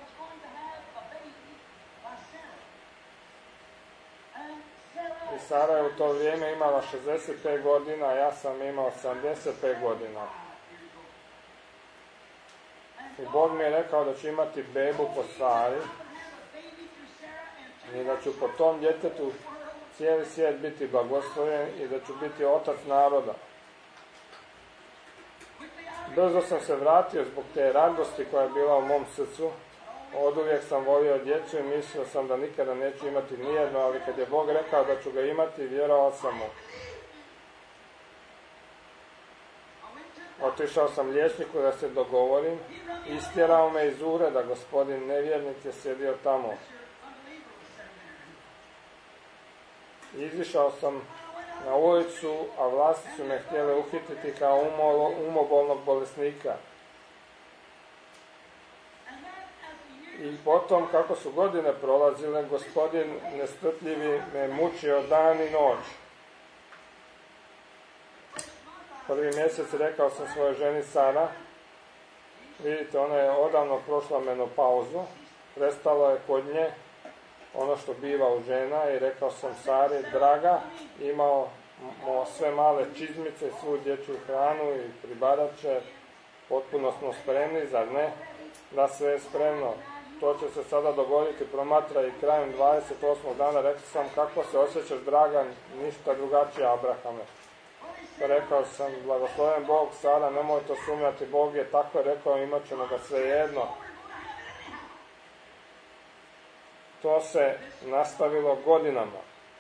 I Sara je u to vrijeme imala šezdeset pet godina, a ja sam imao sedamdeset pet godina. I Bog mi je rekao da ću imati bebu po Sari i da ću po tom djetetu cijeli svijet biti blagoslovljen i da ću biti otac naroda. brzo sam se vratio zbog te radosti koja je bila u mom srcu. Oduvijek sam volio djecu i mislio sam da nikada neću imati nijedno, ali kad je Bog rekao da ću ga imati, vjerovao sam mu. Otišao sam liječniku da se dogovorim, istjerao me iz ureda, gospodin nevjernik je sjedio tamo. Izišao sam na ulicu, a vlasti su me htjele uhititi kao umo, umobolnog bolesnika. I potom, kako su godine prolazile, gospodin nestrpljivi me mučio dan i noć. Prvi mjesec rekao sam svojoj ženi Sara, vidite, ona je odavno prošla menopauzu, prestalo je kod nje ono što biva u žena i rekao sam Sari, draga, imao sve male čizmice, svu dječju hranu i pribadače, potpuno smo spremni, zar ne? Da, sve je spremno. To će se sada dogoditi, promatra i krajem dvadeset osmog dana, rekao sam, kako se osjećaš, draga, ništa drugačije, Abrahame. Rekao sam, blagosloven Bog, Sara, nemoj to sumnjati, Bog je tako rekao, imat ćemo ga svejedno. To se nastavilo godinama.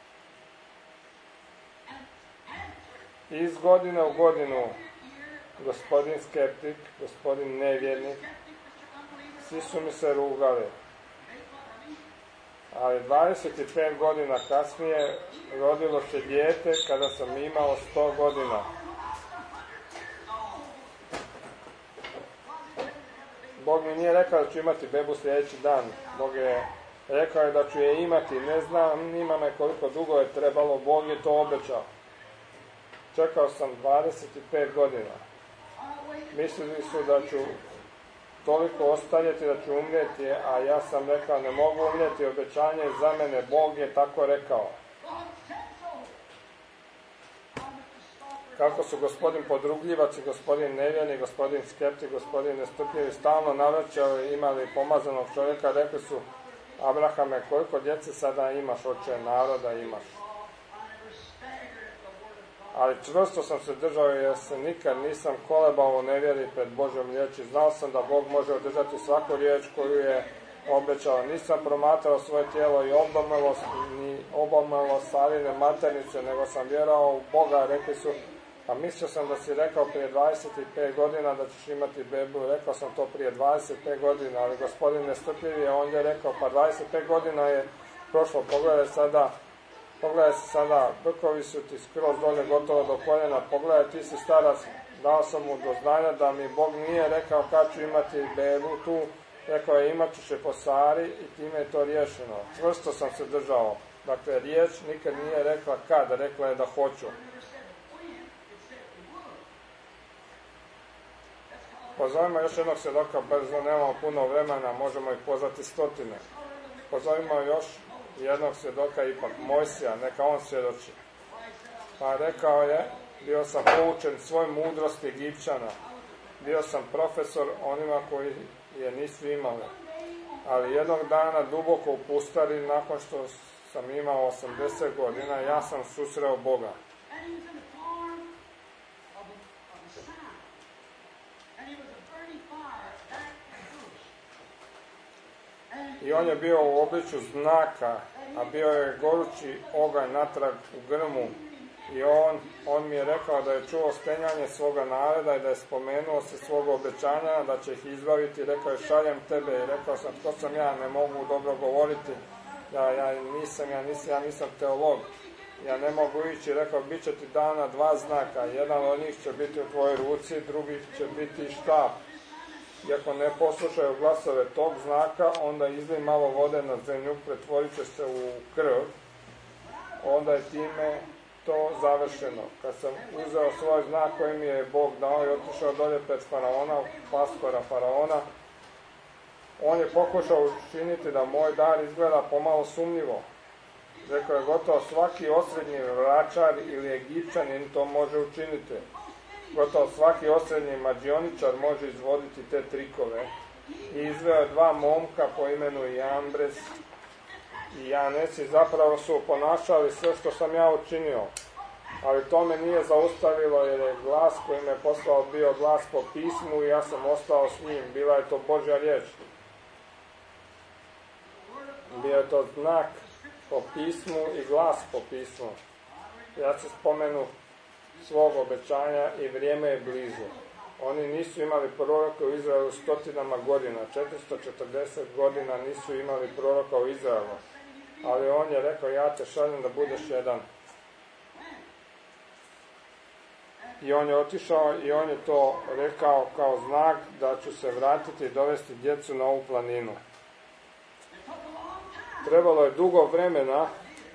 Iz godine u godinu, gospodin skeptik, gospodin nevjernik, svi su mi se rugali. Ali dvadeset pet godina kasnije rodilo se dijete kada sam imao sto godina. Bog mi nije rekao da ću imati bebu sljedeći dan. Bog je rekao je da ću je imati. Ne znam, nima me koliko dugo je trebalo. Bog je to obećao. Čekao sam dvadeset pet godina. Mislili su da ću toliko ostaljeti, da ću umrijeti, a ja sam rekao, ne mogu umrijeti, obećanje je za mene, Bog je tako rekao. Kako su gospodin podrugljivac i gospodin nevjerni, gospodin skeptik, gospodin nestrpljivi stalno navraćali, imali pomazanog čovjeka, rekli su, Abrahame, koliko djece sada imaš, oče naroda imaš? Ali čvrsto sam se držao jer se nikad nisam kolebao u nevjeri pred Božjom riječi. Znao sam da Bog može održati svaku riječ koju je obećao. Nisam promatrao svoje tijelo i obomelo, ni obomelo Sarine maternice, nego sam vjerovao u Boga. Rekli su, a mislio sam da si rekao prije dvadeset pet godina da ćeš imati bebu. Rekao sam to prije dvadeset pet godina, ali gospodin nestrpljivi je on je rekao, pa dvadeset pet godina je prošlo, pogledaj sada. Pogledaj se sada, brkovi su ti skroz dolje gotovo do koljena, pogledaj, ti si starac, dao sam mu do znanja da mi Bog nije rekao kad ću imati bebu tu, rekao je imat ćeš je po Sari i time je to riješeno. Čvrsto sam se držao, dakle riječ nikad nije rekla kad, rekla je da hoću. Pozovimo još jednog svjedoka, brzo, nemamo puno vremena, možemo ih pozvati stotine. Pozovimo još jednog svjedoka ipak, Mojsija, neka on svjedoči. Pa rekao je, bio sam poučen svoj mudrosti Egipćana, bio sam profesor onima koji je nisu imali. Ali jednog dana duboko u pustari, nakon što sam imao osamdeset godina, ja sam susreo Boga. I on je bio u obličju znaka, a bio je gorući oganj natrag u grmu. I on, on mi je rekao da je čuo stenjanje svoga naroda i da je spomenuo se svog obećanja, da će ih izbaviti. Rekao je, šaljem tebe. I rekao sam, tko sam ja, ne mogu dobro govoriti. Ja, ja nisam, ja nisam, ja nisam teolog. Ja ne mogu ići. Rekao, bit će ti dana dva znaka. Jedan od njih će biti u tvojoj ruci, drugi će biti štap. I ako ne poslušaju glasove tog znaka, onda izlij malo vode na zemlju, pretvorit će se u krv, onda je time to završeno. Kad sam uzeo svoj znak koji mi je Bog dao i otišao dolje pred faraona, pastora faraona, on je pokušao učiniti da moj dar izgleda pomalo sumnjivo. Rekao je, gotovo svaki osrednji vračar ili Egipćanin to može učiniti. Gotovo svaki osrednji mađioničar može izvoditi te trikove. I izveo je dva momka po imenu Jambres i Janes i zapravo su ponašali sve što sam ja učinio. Ali to me nije zaustavilo jer je glas koji me poslao bio glas po pismu i ja sam ostao s njim. Bila je to Božja riječ. Bio je to znak po pismu i glas po pismu. Ja se spomenu svog obećanja i vrijeme je blizu. Oni nisu imali proroka u Izraelu stotinama godina, četiristo četrdeset godina nisu imali proroka u Izraelu. Ali on je rekao, ja te šaljem da budeš jedan. I on je otišao i on je to rekao kao znak da ću se vratiti i dovesti djecu na ovu planinu. Trebalo je dugo vremena,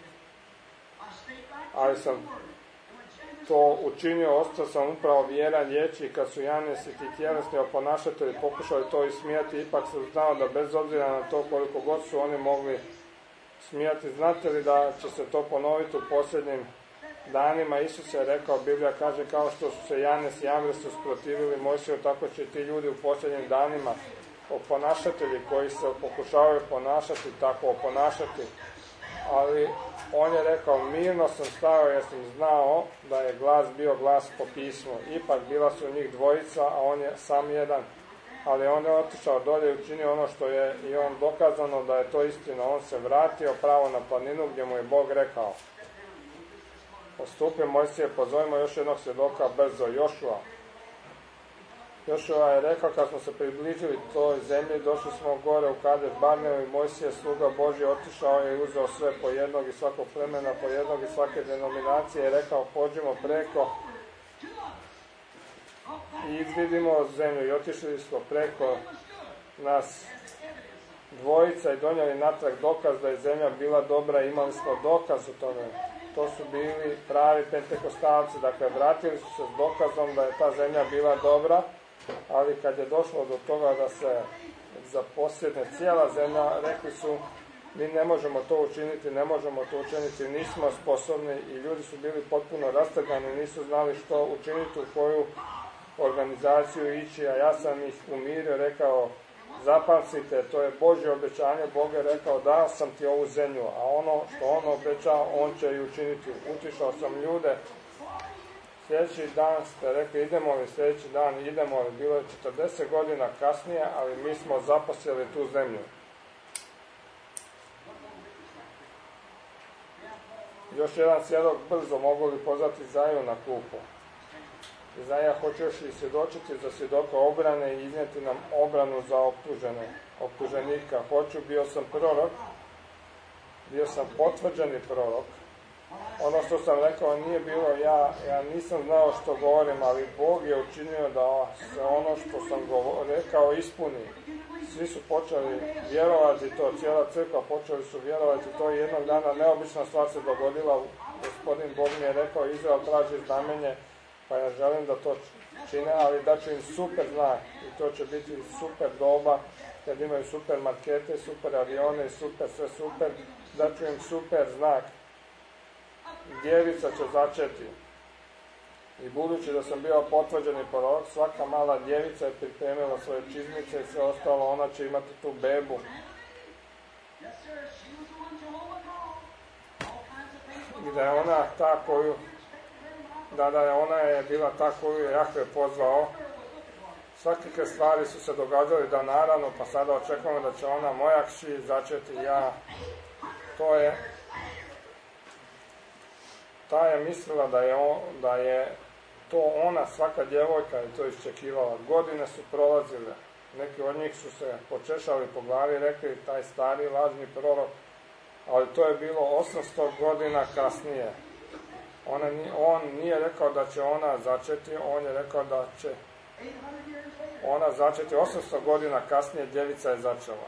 ali sam to učinio, ostao sam upravo vjeran riječi i kad su Janes i ti tjelesni oponašatelji pokušali to ismijati, ipak sam znao da bez obzira na to koliko god su oni mogli smijati, znate li da će se to ponoviti u posljednjim danima? Isus je rekao, Biblija kaže, kao što su se Janes i Jambres usprotivili Mojsiju, tako će ti ljudi u posljednjim danima, oponašatelji koji se pokušavaju ponašati, tako oponašati. Ali on je rekao, mirno sam stao jer sam znao da je glas bio glas po pismu. Ipak bila su njih dvojica, a on je sam jedan. Ali on je otišao dolje i učinio ono što je i on dokazano da je to istina. On se vratio pravo na planinu gdje mu je Bog rekao. Postupi Mojsije, pozovimo još jednog svjedoka brzo, Jošua. Jošua je rekao, kad smo se približili toj zemlji, došli smo gore u Kades Barneu i Mojsije, sluga Božji, otišao je i uzeo sve po jednog i svakog plemena, po jednog i svake denominacije i rekao, pođimo preko i izvidimo zemlju. I otišli smo preko nas dvojica i donijeli natrag dokaz da je zemlja bila dobra i imali smo dokaz u tome. To su bili pravi pentekostalci, dakle vratili su se s dokazom da je ta zemlja bila dobra, ali kad je došlo do toga da se zaposjedne cijela zemlja, rekli su, mi ne možemo to učiniti, ne možemo to učiniti, nismo sposobni i ljudi su bili potpuno rastrgani, nisu znali što učiniti, u koju organizaciju ići, a ja sam ih umirio, rekao, zapamtite, to je Božje obećanje, Bog je rekao, dao sam ti ovu zemlju, a ono što on obeća, on će i učiniti. Utišao sam ljude, sljedeći dan ste rekli, idemo li, sljedeći dan idemo li, bilo je četrdeset godina kasnije, ali mi smo zaposjeli tu zemlju. Još jedan svjedok brzo, mogu li pozvati Izaju na klupu? Izaja, hoćeš li svjedočiti za svjedoka obrane i iznijeti nam obranu za optužene, optuženika? Hoću, bio sam prorok, bio sam potvrđeni prorok. Ono što sam rekao nije bilo ja, ja nisam znao što govorim, ali Bog je učinio da se ono što sam govor, rekao ispuni. Svi su počeli vjerovati to, cijela crkva počeli su vjerovati to i jednog dana neobična stvar se dogodila. Gospodin Bog mi je rekao, Izrael traži znamenje, pa ja želim da to čine, ali da ću im super znak i to će biti super doba, kad imaju super markete, super avione, super, sve super, da ću im super znak. Djevica će začeti. I budući da sam bio potvrđeni prorok, svaka mala djevica je pripremila svoje čizmice i sve ostalo, ona će imati tu bebu. I da je ona ta koju Da, da, ona je bila ta koju je Jahve pozvao. Svakakve stvari su se događale da naravno, pa sada očekujemo da će ona moja kći začeti ja. To je, ta je mislila da je, on, da je to ona, svaka djevojka je to iščekivala. Godine su prolazile. Neki od njih su se počešali po glavi i rekli taj stari lažni prorok, ali to je bilo osamsto godina kasnije. Ona, on nije rekao da će ona začeti, on je rekao da će ona začeti. Osamsto godina kasnije djevica je začela.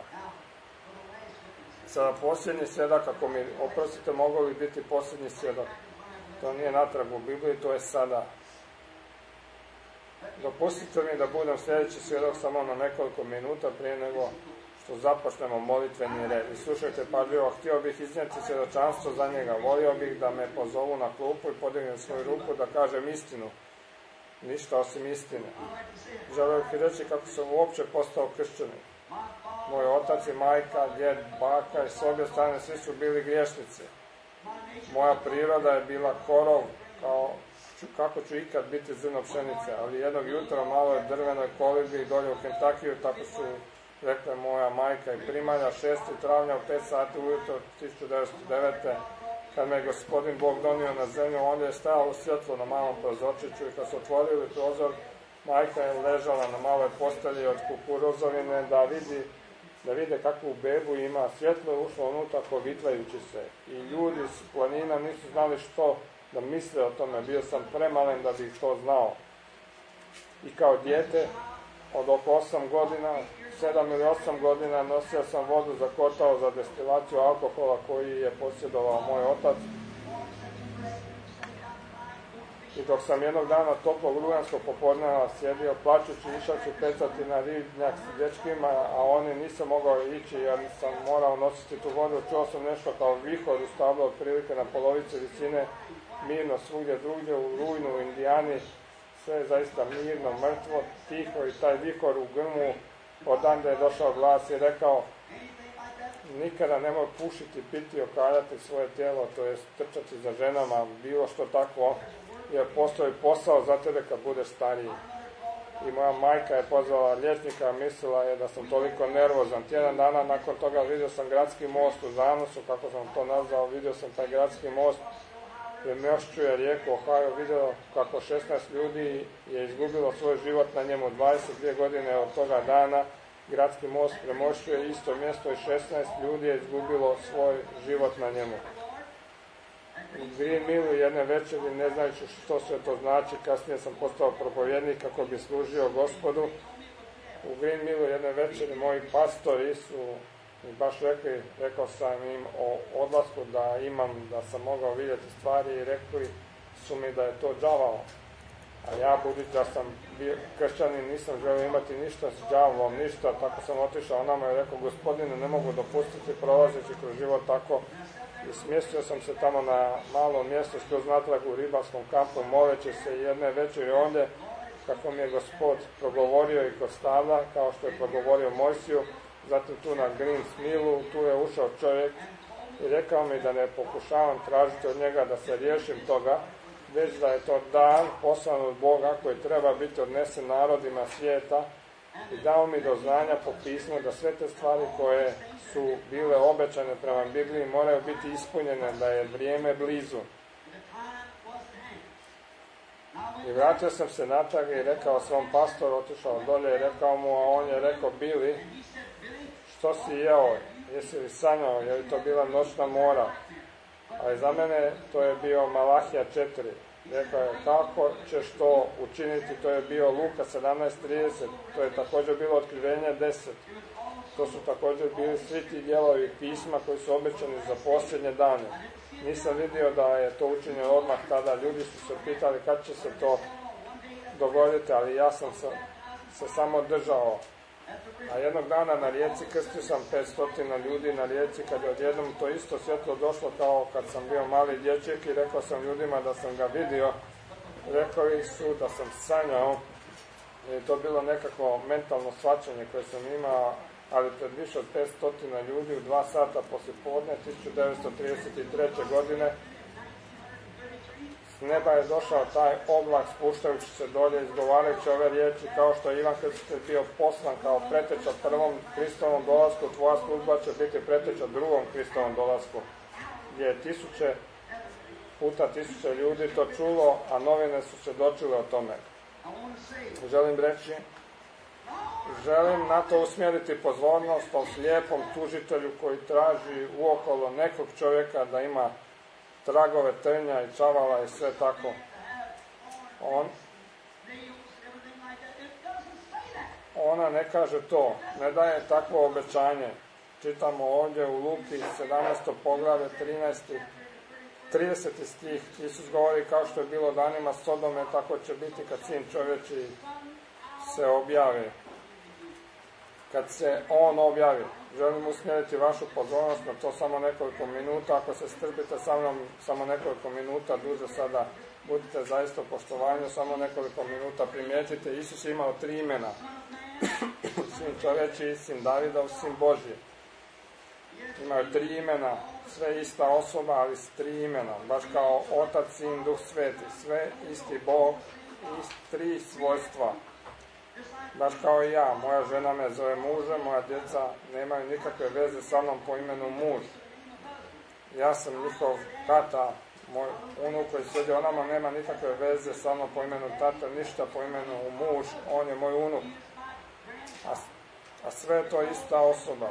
Sada posljednji svjedok, ako mi oprostite, mogu li biti posljednji svjedok? To nije natrag u Bibliji, to je sada. Dopustite mi da budem sljedeći svjedok samo na nekoliko minuta prije nego što započnemo molitveni red. I slušajte pažljivo, htio bih iznijeti svjedočanstvo za njega. Volio bih da me pozovu na klupu i podignem svoju ruku da kažem istinu. Ništa osim istine. Želio bih reći kako sam uopće postao kršćanin. Moj otac i majka, djed, baka i s obje strane svi su bili griješnici. Moja priroda je bila korov, kao ću, kako ću ikad biti zrno pšenice, ali jednog jutra malo je drvenoj kolibi dolje u Kentakiju, tako su rekla moja majka i primalja, šestog travnja u pet sati ujutro tisuću devetsto devete. Kad me je gospodin Bog donio na zemlju, onda je stajalo svjetlo na malom prozorčiću i kad su otvorili prozor, majka je ležala na maloj postelji od kukuruzovine da vidi, da vide kakvu bebu ima. Svjetlo je ušlo unutra kovitlajući se i ljudi s planina nisu znali što da misle o tome. Bio sam premalen da bih to znao. I kao dijete od oko osam godina, sedam ili osam godina nosio sam vodu za kotao za destilaciju alkohola koji je posjedovao moj otac. I dok sam jednog dana toplog rujanskog popodneva sjedio plačući, išao ću pecati na ribnjak s dečkima, a oni nisam mogao ići jer sam morao nositi tu vodu. Čuo sam nešto kao vihor u stablu otprilike na polovici visine, mirno svugdje drugdje, u rujnu, u Indijani, sve je zaista mirno, mrtvo, tiho i taj vihor u grmu. Odande je došao glas i rekao: nikada nemoj pušiti, piti, okaljati svoje tijelo, to je trčati za ženama, bilo što takvo, jer postoji posao za tebe kad budeš stariji. I moja majka je pozvala liječnika, mislila je da sam toliko nervozan. Tjedan dana nakon toga vidio sam gradski most u Zanosu, kako sam to nazvao, vidio sam taj gradski most, premješćuje rijeku Ohio, vidio kako šesnaest ljudi je izgubilo svoj život na njemu. dvadeset dvije godine od toga dana gradski most premošćuje isto mjesto i šesnaest ljudi je izgubilo svoj život na njemu. U Green Millu jedne večeri, ne znajući što sve to znači, kasnije sam postao propovjednik kako bi služio Gospodu. U Green Millu jedne večeri moji pastori su mi baš rekli, rekao sam im o odlasku da imam, da sam mogao vidjeti stvari i rekli su mi da je to đavao. A ja, budući da sam bio kršćanin, nisam želio imati ništa s đavolom, ništa, tako sam otišao nama i rekao: gospodine, ne mogu dopustiti prolazeći kroz život tako. I smjestio sam se tamo na malo mjesto što znatlak u ribarskom kampu, moleći se jedne večeri ondje, kako mi je Gospod progovorio i kod stabla, kao što je progovorio Mojsiju. Zatim tu na Green Millu, tu je ušao čovjek i rekao mi da ne pokušavam tražiti od njega da se riješim toga, već da je to dan poslan od Boga koji treba biti odnesen narodima svijeta, i dao mi do znanja po pismu da sve te stvari koje su bile obećane prema Bibliji moraju biti ispunjene, da je vrijeme blizu. I vratio sam se natrag i rekao svom pastoru, otišao dolje i rekao mu, a on je rekao: Bili, što si jeo, jesi li sanjao, je li to bila noćna mora? Ali za mene to je bio Malahija četiri. Rekao je: kako ćeš to učiniti? To je bio Luka sedamnaest trideset, to je također bilo Otkrivenje deset. To su također bili svi ti dijelovi pisma koji su obećani za posljednje dane. Nisam vidio da je to učinjeno odmah tada. Ljudi su se pitali kad će se to dogoditi, ali ja sam se, se samo držao. A jednog dana na rijeci krstio sam petsto ljudi na rijeci, kad je odjednom to isto svjetlo došlo kao kad sam bio mali dječak, i rekao sam ljudima da sam ga vidio. Rekli su da sam sanjao, jer je to bilo nekako mentalno shvaćanje koje sam imao, ali pred više od petsto ljudi u dva sata poslije podne tisuću devetsto trideset treće. godine s neba je došao taj oblak spuštajući se dolje, izgovarajući ove riječi, kao što je Ivan Krstitelj bio poslan kao preteča prvom Kristovom dolasku, tvoja služba će biti preteča drugom Kristovom dolasku, gdje je tisuće puta tisuće ljudi to čulo, a novine su se dočule o tome. Želim reći, želim na to usmjeriti pozornost o slijepom tužitelju koji traži uokolo nekog čovjeka da ima tragove trnja i čavala i sve tako. On, ona ne kaže to, ne daje takvo obećanje. Čitamo ovdje u Luki sedamnaesto poglavlje trinaesti, trideseti stih. Isus govori: kao što je bilo danima Sodome, tako će biti kad Sin čovječi se objavi. Kad se on objavi. Želim usmjeriti vašu pozornost na to samo nekoliko minuta. Ako se strpite sa mnom samo nekoliko minuta duže sada, budite zaista u poštovanju, samo nekoliko minuta. Primijetite, Isus je imao tri imena. Sin čovječi, Sin Davidov, Sin Božji. imaju tri imena, sve ista osoba, ali s tri imena, baš kao Otac, Sin, Duh Sveti, sve isti Bog, ist, tri svojstva. Baš kao i ja, moja žena me zove mužem, moja djeca nemaju nikakve veze sa mnom po imenu muž. Ja sam njihov tata, moj unuk koji sjedi o nama nema nikakve veze sa mnom po imenu tata, ništa po imenu muž, on je moj unuk. A, a sve je to ista osoba.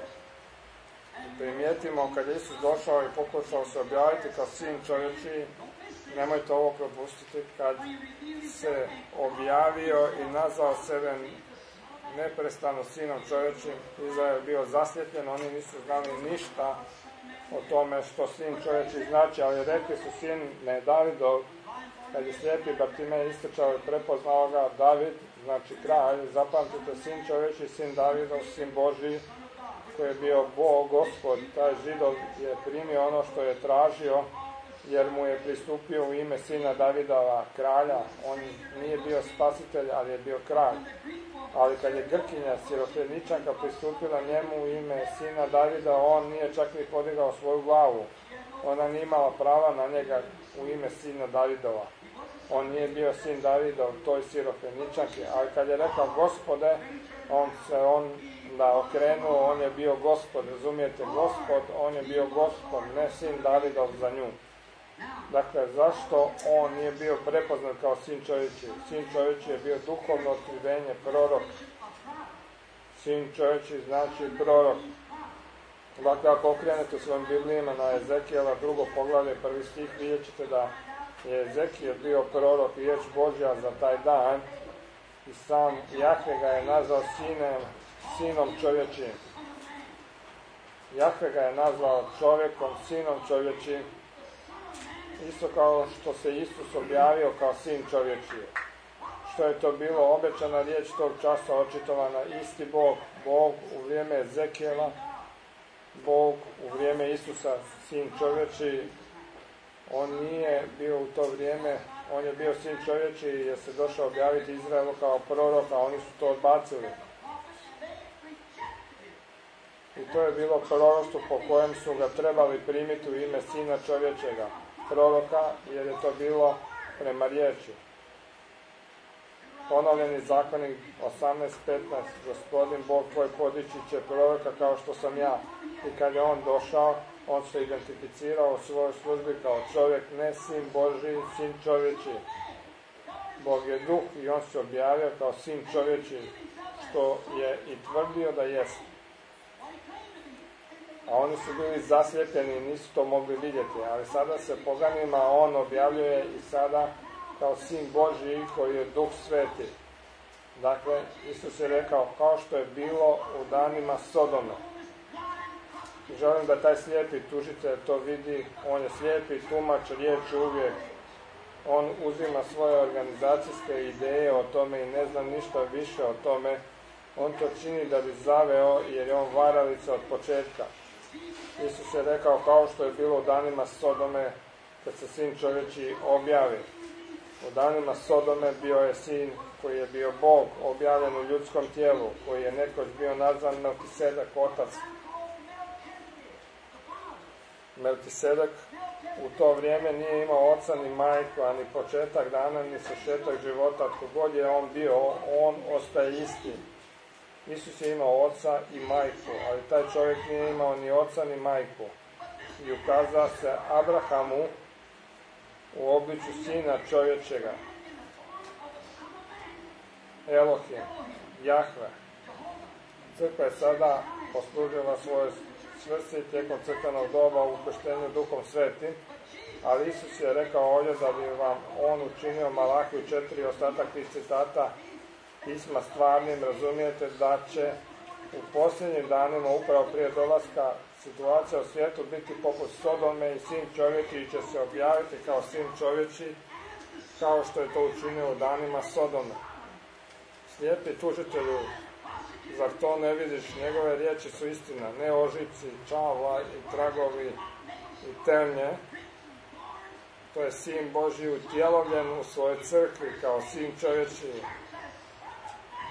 Primijetimo kad je Isus došao i pokušao se objaviti kao sin čovječiji, nemojte ovo propustiti, kad se objavio i nazvao sebe neprestano sinom čovječim, Izrael je bio zasljepljen, oni nisu znali ništa o tome što sin čovječi znači, ali rekli su sin ne Davidov, kad je slijepi Bartimej istrčao i prepoznao ga, David, znači kralj, zapamtite, sin čovječi, sin Davidov, sin Božji, koji je bio Bog, Gospod, taj Židov je primio ono što je tražio, jer mu je pristupio u ime sina Davidova, kralja. On nije bio spasitelj, ali je bio kralj. Ali kad je Grkinja, Sirofeničanka, pristupila njemu u ime sina Davida, on nije čak ni podigao svoju glavu. Ona nije imala prava na njega u ime sina Davidova. On nije bio sin Davidov, toj Sirofeničanki, ali kad je rekao Gospode, on se on da okrenuo, on je bio Gospod, razumijete, Gospod, on je bio Gospod, ne sin Davidov za nju. Dakle, zašto on nije bio prepoznat kao sin čovječiji? Sin čovječiji je bio duhovno otkrivenje, prorok. Sin čovječiji znači prorok. Dakle, ako okrenete svojim Biblijama na Ezekijela, drugo poglavlje, prvi stih, vidjet ćete da je Ezekijel bio prorok, riječ Božja za taj dan, i sam Jahve ga je nazvao sinem, sinom čovječim. Jahve ga je nazvao čovjekom, sinom čovječim, isto kao što se Isus objavio kao sin čovječiji. Što je to bilo obećana riječ tog časa očitovana, isti Bog, Bog u vrijeme Ezekijela, Bog u vrijeme Isusa, sin čovječiji. On nije bio u to vrijeme, on je bio sin čovječiji jer se došao objaviti Izraelu kao prorok, a oni su to odbacili. I to je bilo prorokstvo po kojem su ga trebali primiti u ime sina čovječega, proroka, jer je to bilo prema riječi. Ponovljeni zakonik osamnaest petnaest, Gospodin Bog tvoj podići će proroka kao što sam ja. I kad je on došao, on se identificirao u svojoj službi kao čovjek, ne sin Božji, sin čovječiji. Bog je duh i on se objavio kao sin čovječiji, što je i tvrdio da jest. A oni su bili zaslijepljeni i nisu to mogli vidjeti, ali sada se poganima on objavljuje i sada kao sin Božji koji je Duh Sveti. Dakle, Isus je rekao kao što je bilo u danima Sodome. Želim da taj slijepi tužitelj to vidi, on je slijepi tumač riječi uvijek. On uzima svoje organizacijske ideje o tome i ne zna ništa više o tome. On to čini da bi zaveo jer je on varalica od početka. Isus je rekao kao što je bilo u danima Sodome kad se sin čovječiji objavi. U danima Sodome bio je sin koji je bio Bog, objavljen u ljudskom tijelu, koji je nekoć bio nazvan Melkisedek, otac. Melkisedek u to vrijeme nije imao oca ni majku, a ni početak dana, ni sažetak života. Tko god je on bio, on ostaje isti. Isus je imao oca i majku, ali taj čovjek nije imao ni oca ni majku. I ukazao se Abrahamu u obličju sina čovječega. Elohim, Jahve. Crkva je sada poslužila svoje svrsi tijekom crkvenog doba u krštenju Duhom Svetim, ali Isus je rekao ovdje da bi vam on učinio Malahiju četiri ostatak tih citata pisma stvarnim, razumijete da će u posljednjim danima, upravo prije dolaska, situacija u svijetu biti poput Sodome i sin čovječiji će se objaviti kao sin čovječiji, kao što je to učinio u danima Sodome. Slijepi tužitelju, zar to ne vidiš? Njegove riječi su istina, ne ožici, čavla i tragovi i temnje. To je sin Božji utjelovljen u svojoj crkvi kao sin čovječiji.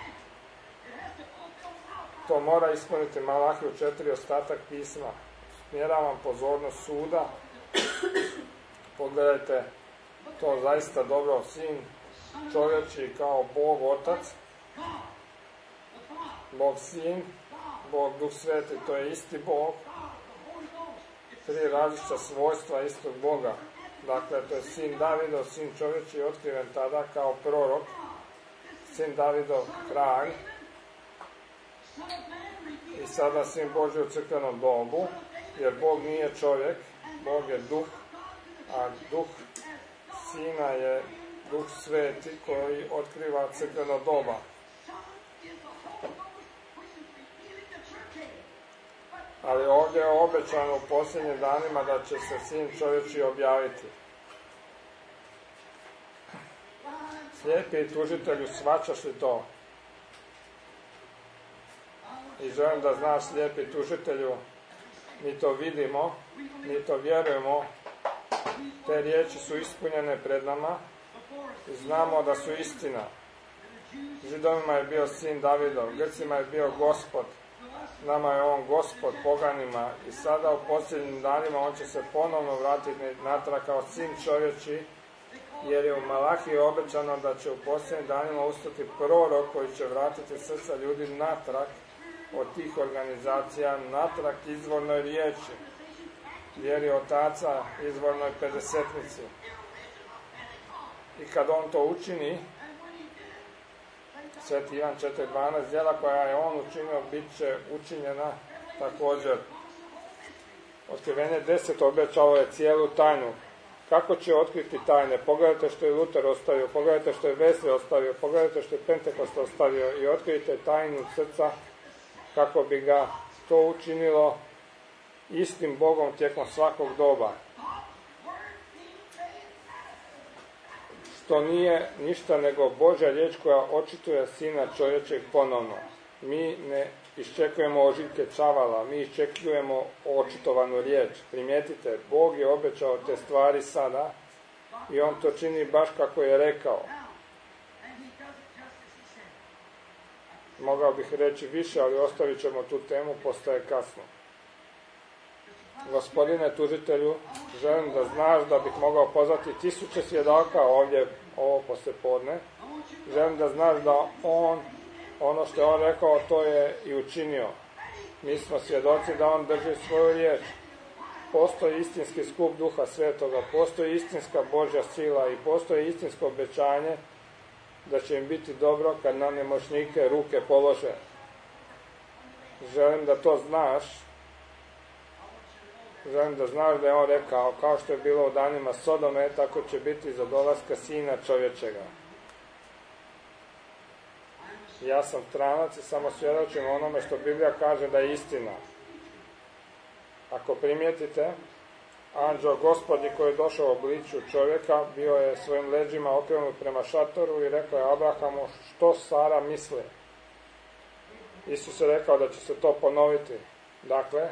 To mora ispuniti Malahiju četiri ostatak pisma. smjeravam pozornost suda. Pogledajte to zaista dobro, sin čovječi kao Bog Otac, Bog Sin, Bog Duh Sveti, to je isti Bog, tri različita svojstva istog Boga. Dakle, to je sin Davidov, sin čovječi, otkriven tada kao prorok, sin Davidov, kralj, i sada sin Božji u crkvenom dobu, jer Bog nije čovjek, Bog je duh, a duh sina je Duh Sveti koji otkriva crkveno doba. Ali ovdje je obećano u posljednjim danima da će se sin čovječi objaviti. Slijepi tužitelju, shvaćaš li to? I želim da znaš, slijepi tužitelju, mi to vidimo, mi to vjerujemo, te riječi su ispunjene pred nama i znamo da su istina. Židovima je bio sin Davidov, Grcima je bio Gospod, nama je on Gospod, poganima, i sada u posljednjim danima on će se ponovno vratiti natrag kao sin čovječi, jer je u Malahiji obećano da će u posljednjim danima ustati prorok koji će vratiti srca ljudi natrag od tih organizacija, natrag izvornoj riječi, vjeri Otaca, izvornoj pedesetnici. I kad on to učini, Sveti Ivan četiri dvanaest, djela koja je on učinio, bit će učinjena također. Otkrivenje deset obećalo je cijelu tajnu. Kako će otkriti tajne? Pogledajte što je Luter ostavio, pogledajte što je Wesley ostavio, pogledajte što je Pentekost ostavio i otkrijte tajnu srca kako bi ga to učinilo istim Bogom tijekom svakog doba. To nije ništa nego Božja riječ koja očituje Sina čovječeg ponovno. Mi ne iščekujemo ožiljke čavala, mi iščekujemo očitovanu riječ. Primijetite, Bog je obećao te stvari sada i on to čini baš kako je rekao. Mogao bih reći više, ali ostavit ćemo tu temu, postaje kasno. Gospodine tužitelju, želim da znaš da bih mogao pozvati tisuće svjedoka ovdje ovo poslijepodne. Želim da znaš da on, ono što je on rekao, to je i učinio. Mi smo svjedoci da on drži svoju riječ. Postoji istinski skup Duha Svetoga, postoji istinska Božja sila i postoji istinsko obećanje da će im biti dobro kad na nemoćnike ruke polože. Želim da to znaš. Želim da znaš da je on rekao, kao što je bilo u danima Sodome, tako će biti za dolaska Sina čovječega. Ja sam stranac i samo svjedočim onome što Biblija kaže da je istina. Ako primijetite, anđeo Gospodi koji je došao u obličju čovjeka, bio je svojim leđima okrenut prema šatoru i rekao je Abrahamu što Sara misli. Isus je rekao da će se to ponoviti. Dakle,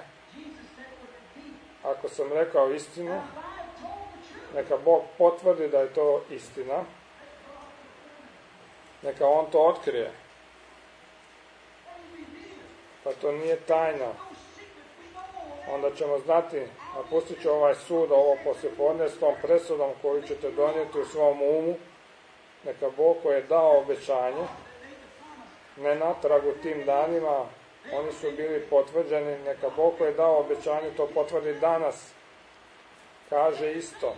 ako sam rekao istinu, neka Bog potvrdi da je to istina, neka on to otkrije. Pa to nije tajna. Onda ćemo znati, napustit ću ovaj sud, ovo poslijepodne s tom presudom koju ćete donijeti u svom umu. Neka Bog koji je dao obećanje, ne natrag u tim danima, oni su bili potvrđeni, neka Bog koji je dao obećanje to potvrdi danas. Kaže isto.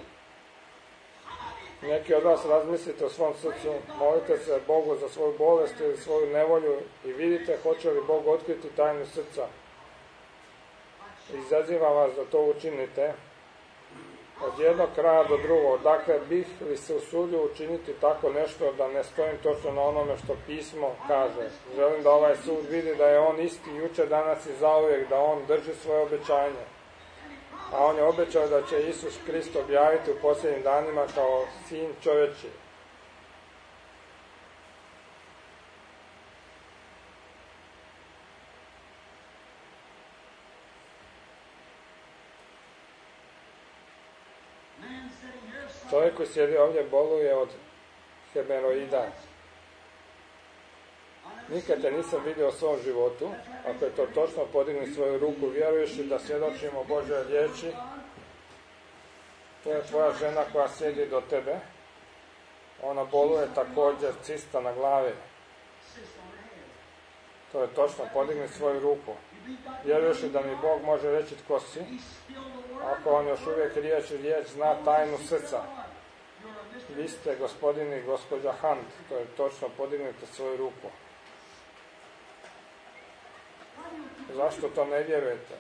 Neki od vas razmislite o svom srcu, molite se Bogu za svoju bolest ili svoju nevolju i vidite hoće li Bog otkriti tajnu srca. Izazivam vas da to učinite od jednog kraja do drugog. Dakle, bih li se usudio učiniti tako nešto da ne stojim točno na onome što pismo kaže. Želim da ovaj sud vidi da je on isti jučer, danas i zauvijek, da on drži svoje obećanje. A on je obećao da će Isus Krist objaviti u posljednjim danima kao sin čovječi. Čovjek koji sjedi ovdje boluje od hemoroida. Nikad te nisam vidio u svom životu, Ako je to točno, podigni svoju ruku vjerujući da svjedočimo Božje riječi. To je tvoja žena koja sjedi do tebe. Ona boluje također, cista na glavi. To je točno, podigni svoju ruku. Vjerujući da mi Bog može reći tko si. Ako on još uvijek riječ i riječ zna tajnu srca. Vi ste gospodin i gospođa Hunt. To je točno, podignite svoju ruku. Zašto to ne vjerujete?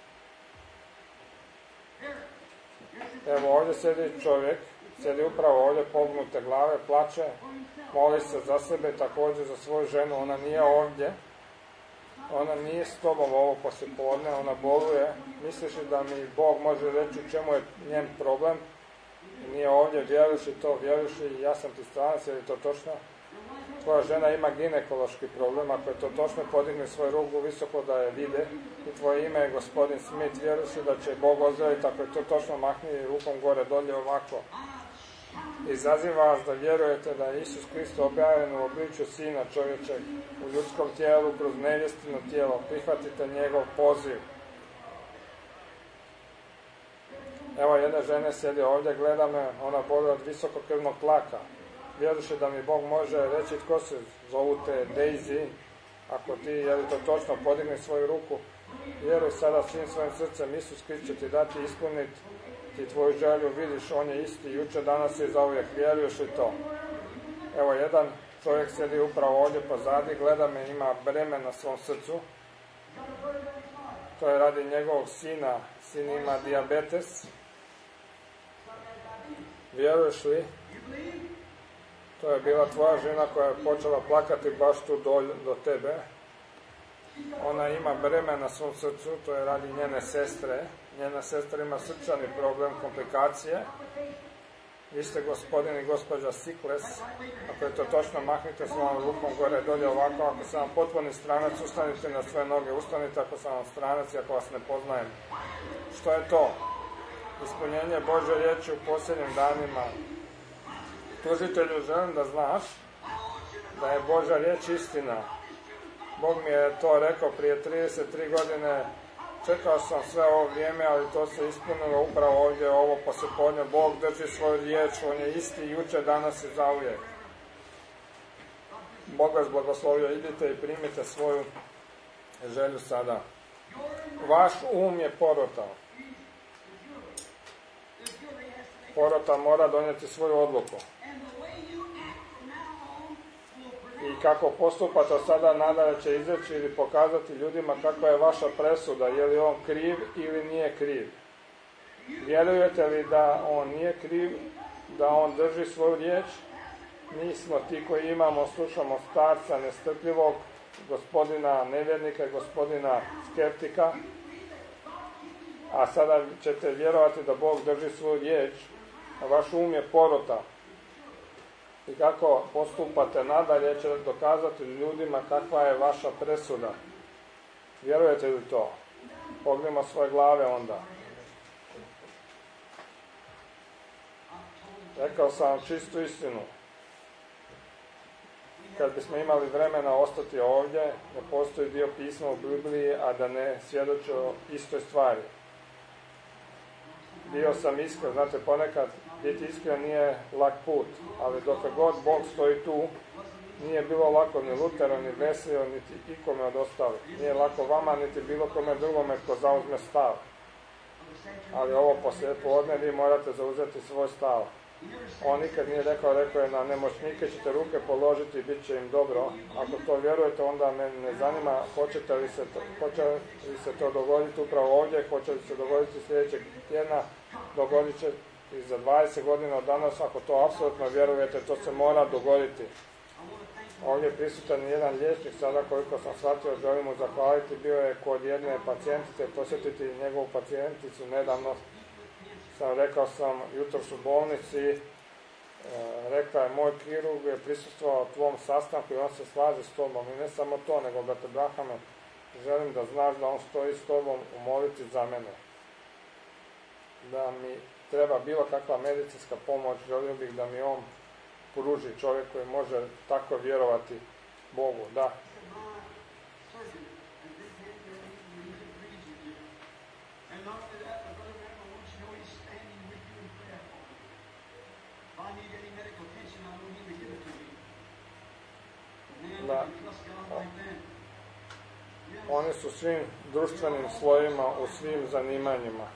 Evo ovdje sjedi čovjek, sjedi upravo ovdje, pognute glave, plače, moli se za sebe, također za svoju ženu, ona nije ovdje, ona nije s tobom ovo poslijepodne, ona boluje, misliš li da mi Bog može reći u čemu je njen problem, nije ovdje, vjerujući to, vjerujući, ja sam ti stranac, je li to točno? Tvoja žena ima ginekološki problem, ako je to točno, podigni svoju ruku visoko da je vide i tvoje ime je gospodin Smith, vjerujući da će Bog ozdraviti, ako je to točno, mahni rukom gore dolje ovako. Izazivam vas da vjerujete da je Isus Krist objavljen u obličju Sina čovječeg u ljudskom tijelu kroz nevjestino tijelo, prihvatite njegov poziv. Evo jedne žene sjedi ovdje, gleda me, ona boli od visokokrvnog tlaka. Vjerujući da mi Bog može reći tko se zovu te Daisy, ako ti, je li to točno, podigni svoju ruku, vjeruj sada svim svojim srcem, Isus Krist će ti dati ispuniti ti tvoju želju, vidiš, on je isti, jučer, danas i zauvijek, vjeruješ li to? Evo jedan čovjek sjedi upravo ovdje pozadi, gleda me, ima breme na svom srcu, to je radi njegovog sina, sin ima dijabetes, vjeruješ li? To je bila tvoja žena koja je počela plakati baš tu do, do tebe. Ona ima breme na svom srcu, to je radi njene sestre. Njena sestra ima srčani problem, komplikacije. Vi ste gospodin i gospođa Sikles. Ako je to točno, mahnite svojom rukom gore dolje ovako. Ako sam vam potpuni stranac, ustanite na svoje noge. Ustanite ako sam vam stranac i ako vas ne poznajem. Što je to? Ispunjenje Božje riječi u posljednjim danima. Tužitelju, želim da znaš da je Božja riječ istina. Bog mi je to rekao prije trideset tri godine, čekao sam sve ovo vrijeme, ali to se ispunilo upravo ovdje, ovo poslijepodne. Bog drži svoju riječ, on je isti jučer, danas i zauvijek. Bog vas blagoslovio, idite i primite svoju želju sada. Vaš um je porotao. Porota mora donijeti svoju odluku. I kako postupate od sada nadalje će izreći ili pokazati ljudima kakva je vaša presuda, je li on kriv ili nije kriv. Vjerujete li da on nije kriv, da on drži svoju riječ? Mi smo ti koji imamo, slušamo starca nestrpljivog, gospodina nevjernika i gospodina skeptika, a sada ćete vjerovati da Bog drži svoju riječ, a vaš um je porota. I kako postupate nadalje će dokazati ljudima kakva je vaša presuda. Vjerujete li to? Pognimo svoje glave onda. Rekao sam vam čistu istinu. Kad bismo imali vremena ostati ovdje, ne postoji dio pisma u Bibliji, a da ne svjedoči o istoj stvari. Bio sam iskren, znate, ponekad biti iskren nije lak put, ali dok god Bog stoji tu, nije bilo lako ni Luteru, ni Vesliju, niti ikome od ostalih. Nije lako vama, niti bilo kome drugome ko zauzme stav. Ali ovo poslijepodne vi morate zauzeti svoj stav. On nikad nije rekao, rekao je na nemoćnike ćete ruke položiti i bit će im dobro. Ako to vjerujete, onda me ne zanima hoćete li se to, hoće li se to dogoditi upravo ovdje, hoće li se dogoditi sljedećeg tjedna, dogodit će i za dvadeset godina od danas, ako to apsolutno vjerujete, to se mora dogoditi. Ovdje je prisutan jedan liječnik, sada koliko sam shvatio, želim mu zahvaliti, bio je kod jedne pacijentice, posjetiti njegovu pacijenticu nedavno. Sam rekao sam jutros u bolnici, e, rekla je moj kirurg je prisustvovao tvom sastanku i on se slaže s tobom. I ne samo to, nego brate Brahame, želim da znaš da on stoji s tobom u moliti za mene. Da mi treba bilo kakva medicinska pomoć, želio bih da mi on pruži, čovjek koji može tako vjerovati Bogu. Da. oni su svim društvenim slojima, u svim zanimanjima.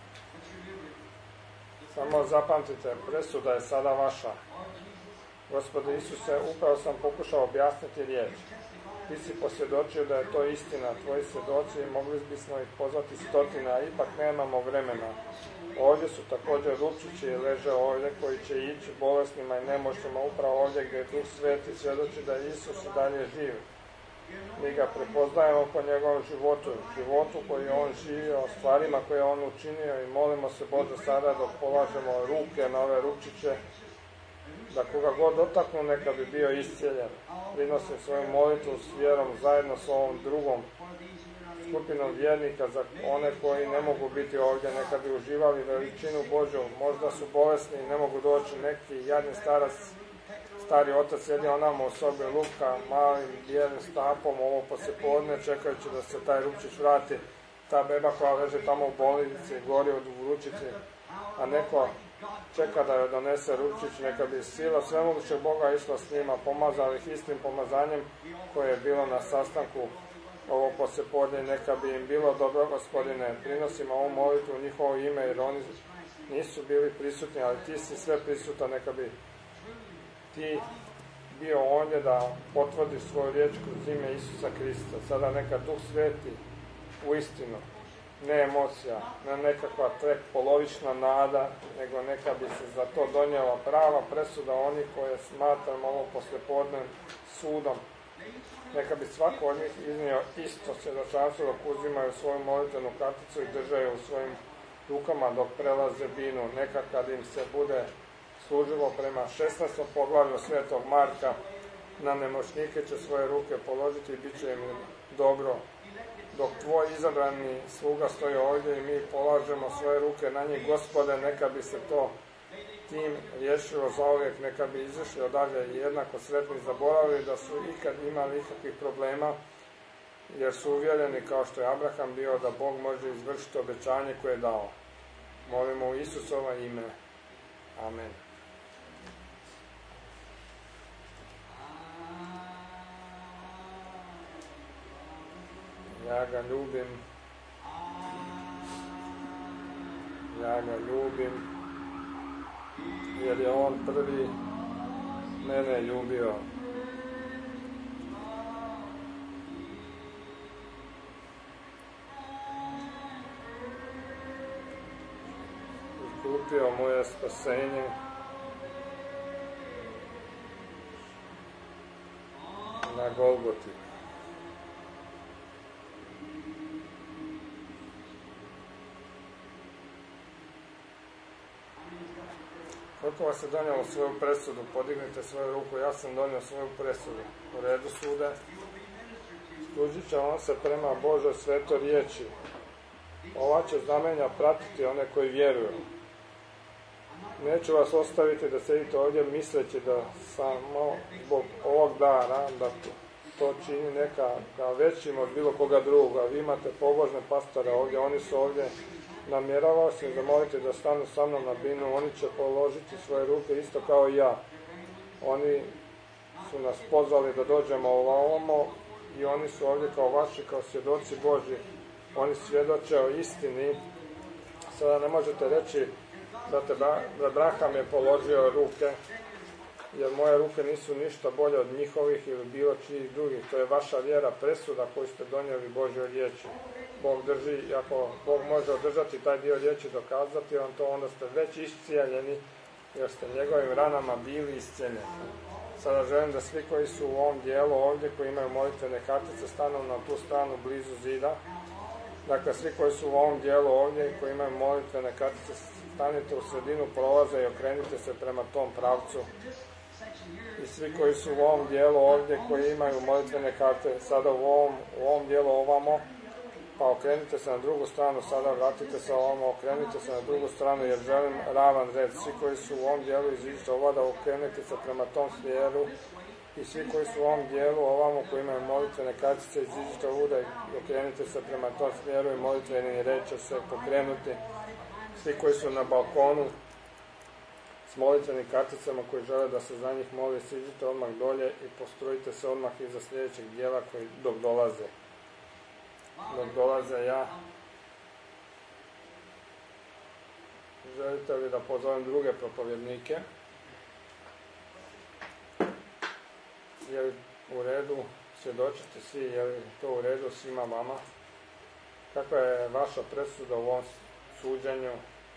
Samo zapamtite, presuda je sada vaša. Gospode Isuse, upravo sam pokušao objasniti riječ. Ti si posvjedočio da je to istina, tvoji svjedoci, mogli bismo ih pozvati stotina, a ipak nemamo vremena. Ovdje su također rupčići i leže ovdje koji će ići bolesnima i nemoćnima upravo ovdje gdje Duh Sveti svjedoči da je Isus i dalje živ. Mi ga prepoznajemo po njegovom životu, životu koji je on živio, stvarima koje je on učinio i molimo se Bože sada dok polažemo ruke na ove rupčiće, da koga god dotaknu neka bi bio iscijeljen. Prinosim svoju molitvu s vjerom zajedno s ovom drugom skupinom vjernika za one koji ne mogu biti ovdje, neka bi uživali veličinu Božju. Možda su bolesni i ne mogu doći, neki jadni starac, stari otac sjedi onamo u sobi Luka, malim bijelim stapom ovo poslijepodne, čekajući da se taj rupčić vrati. Ta beba koja leže tamo u bolnici, gori od vrućici, a neko čeka da joj donese rupčić, neka bi sila svemogućeg Boga išla s njima, pomazali ih istim pomazanjem koje je bilo na sastanku ovo poslijepodne, neka bi im bilo dobro, Gospodine. Prinosim ovu molitvu u njihovo ime, jer oni nisu bili prisutni, ali ti si sve prisutan, neka bi ti bio ondje da potvrdiš svoju riječ kroz ime Isusa Krista. Sada neka Duh Sveti u istinu, ne emocija, ne nekakva trek polovična nada, nego neka bi se za to donijela prava presuda onih koje smatramo ovo poslijepodne sudom. Neka bi svako od njih iznio isto svjedočanstvo dok uzimaju svoju molitvenu karticu i drže ju u svojim rukama dok prelaze binu. Neka kad im se bude služilo prema šesnaestom poglavlju Svetog Marka, na nemoćnike će svoje ruke položiti i bit će im dobro. Dok tvoj izabrani sluga stoji ovdje i mi polažemo svoje ruke na njih, Gospode, neka bi se to tim riješilo zauvijek, neka bi izašli odavde i jednako sretni zaboravili da su ikad imali ikakvih problema, jer su uvjereni kao što je Abraham bio da Bog može izvršiti obećanje koje je dao. Molimo u Isusova ime. Amen. Ja ga ljubim, ja ga ljubim, jer je on prvi mene ljubio. I kupio moje spasenje na Golgoti. Koliko vas je donijelo svoju presudu, podignite svoju ruku, ja sam donio svoju presudu. U redu sude, služit će on se prema Božoj svetoj riječi. Ova će znamenja pratiti one koji vjeruju. Neću vas ostaviti da sedite ovdje misleći da samo zbog ovog dana, da to čini neka većim od bilo koga druga. Vi imate pobožne pastore ovdje, oni su ovdje. Namjeravao sam zamoliti da stanu sa mnom na binu, oni će položiti svoje ruke isto kao i ja. Oni su nas pozvali da dođemo ovamo i oni su ovdje kao vaši, kao svjedoci Božji. Oni svjedoče o istini. Sada ne možete reći da te Abraham je položio ruke, jer moje ruke nisu ništa bolje od njihovih ili bilo čijih drugih. To je vaša vjera, presuda koju ste donijeli Božjoj riječi. Bog drži, i ako Bog može održati taj dio riječi, dokazati vam to, onda ste već iscijeljeni, jer ste njegovim ranama bili iscijeljeni. Sada želim da svi koji su u ovom dijelu ovdje, koji imaju molitvene kartice, stanu na tu stranu blizu zida. Dakle, svi koji su u ovom dijelu ovdje i koji imaju molitvene kartice, stanite u sredinu prolaza i okrenite se prema tom pravcu. I svi koji su u ovom dijelu ovdje, koji imaju molitvene karte, sada u ovom, u ovom dijelu ovamo, pa okrenite se na drugu stranu, sada vratite se ovamo, okrenite se na drugu stranu, jer želim ravan red. Svi koji su u ovom dijelu iziđite ovada, okrenite se prema tom smjeru. I svi koji su u ovom dijelu ovamo, koji imaju molitvene kartice, iziđite ovuda i okrenite se prema tom smjeru i molitveni red će se pokrenuti. Svi koji su na balkonu s molitvenim karticama koji žele da se za njih moli, siđite odmah dolje i postrojite se odmah iza sljedećeg dijela koji dok dolaze. dok dolaze ja. Želite li da pozovem druge propovjednike? Je li u redu svjedočiti svi, je li to u redu svima vama? Kakva je vaša presuda u ovom suđenju?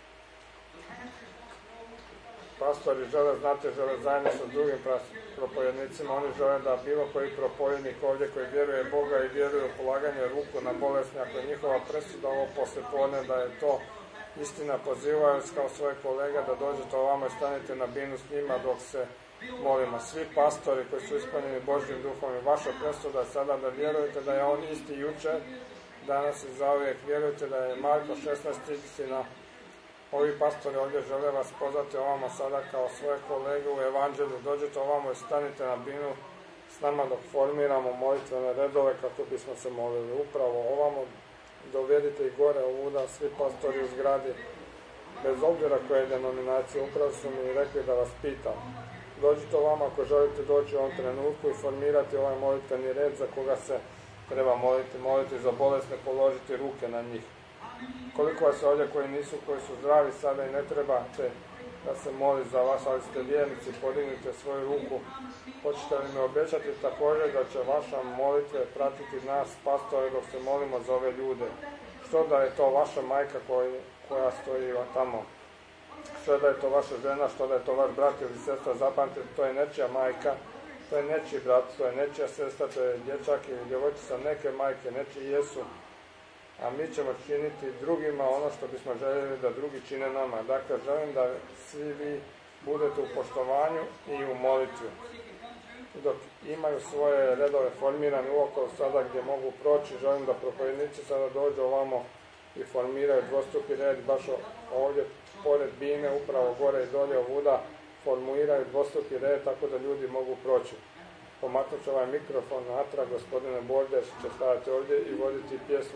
Pastori žele, znate, žele zajedno sa drugim propovjednicima, oni žele da bilo koji propovjednik ovdje koji vjeruje Boga i vjeruje u polaganje ruku na bolesne, ako je njihova presuda ovo poslijepodne, da je to istina, pozivaju vas kao svoje kolega da dođete ovamo i stanete na binu s njima dok se molimo. Svi pastori koji su ispunjeni Božjim duhom i vaša presuda je sada da vjerujete da je on isti jučer, danas i zauvijek. Vjerujte da je Marko šesnaest istina. Ovi pastori ovdje žele vas pozvati ovamo sada kao svoje kolege u evanđelju. Dođete ovamo i stanite na binu s nama dok formiramo molitvene redove kako bismo se molili. Upravo ovamo dovedite i gore ovuda svi pastori u zgradi, bez obzira koje denominacije. Upravo su mi rekli da vas pitam. Dođite ovamo ako želite doći u ovom trenutku i formirati ovaj molitveni red za koga se treba moliti. Moliti za bolesne, položiti ruke na njih. Koliko vas ovdje koji nisu, koji su zdravi sada i ne trebate da se moli za vas, ali ste vjernici, podignite svoju ruku. Hoćete li mi obećati također da će vaša molitve pratiti nas, pastore, dok se molimo za ove ljude? Što da je to vaša majka koji, koja stoji tamo? Što da je to vaša žena, što da je to vaš brat ili sestra? Zapamtite, to je nečija majka, to je nečiji brat, to je nečija sestra, to je dječak ili djevojčica, neke majke, nečiji jesu. A mi ćemo činiti drugima ono što bismo željeli da drugi čine nama. Dakle, želim da svi vi budete u poštovanju i u molitvi. Dok imaju svoje redove formirane uokolo sada gdje mogu proći, želim da propovjednici sada dođu ovamo i formiraju dvostruki red, baš ovdje pored bine, upravo gore i dolje ovuda, formiraju dvostruki red tako da ljudi mogu proći. Pomaknut ću ovaj mikrofon natrag, gospodine Bordeš će staviti ovdje i voditi pjesmu.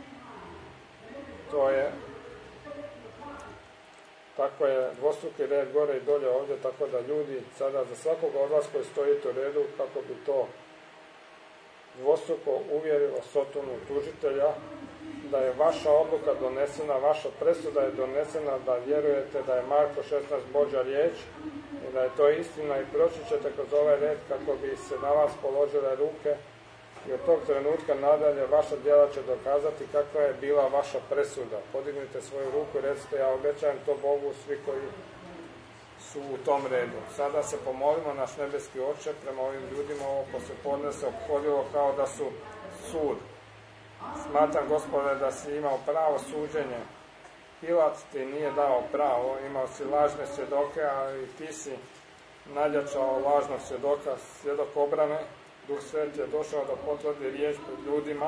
To je, tako je, dvostruki red gore i dolje ovdje, tako da ljudi sada za svakoga od vas koji stojite u redu, kako bi to dvostruko uvjerilo Sotonu tužitelja, da je vaša odluka donesena, vaša presuda je donesena, da vjerujete da je Marko šesnaest Božja riječ i da je to istina i proći ćete kroz ovaj red kako bi se na vas položile ruke. I od tog trenutka nadalje vaša djela će dokazati kakva je bila vaša presuda. Podignite svoju ruku i recite, ja obećajem to Bogu, svi koji su u tom redu. Sada se pomolimo, naš nebeski Oče, prema ovim ljudima ovo poslijepodne se ophodilo kao da su sud. Smatram, Gospode, da si imao pravo suđenje. Pilat ti nije dao pravo, imao si lažne svjedoke, ali ti si nadjačao lažnog svjedoka, svjedok obrane. Duh Sveti je došao da potvrdi riječ pred ljudima.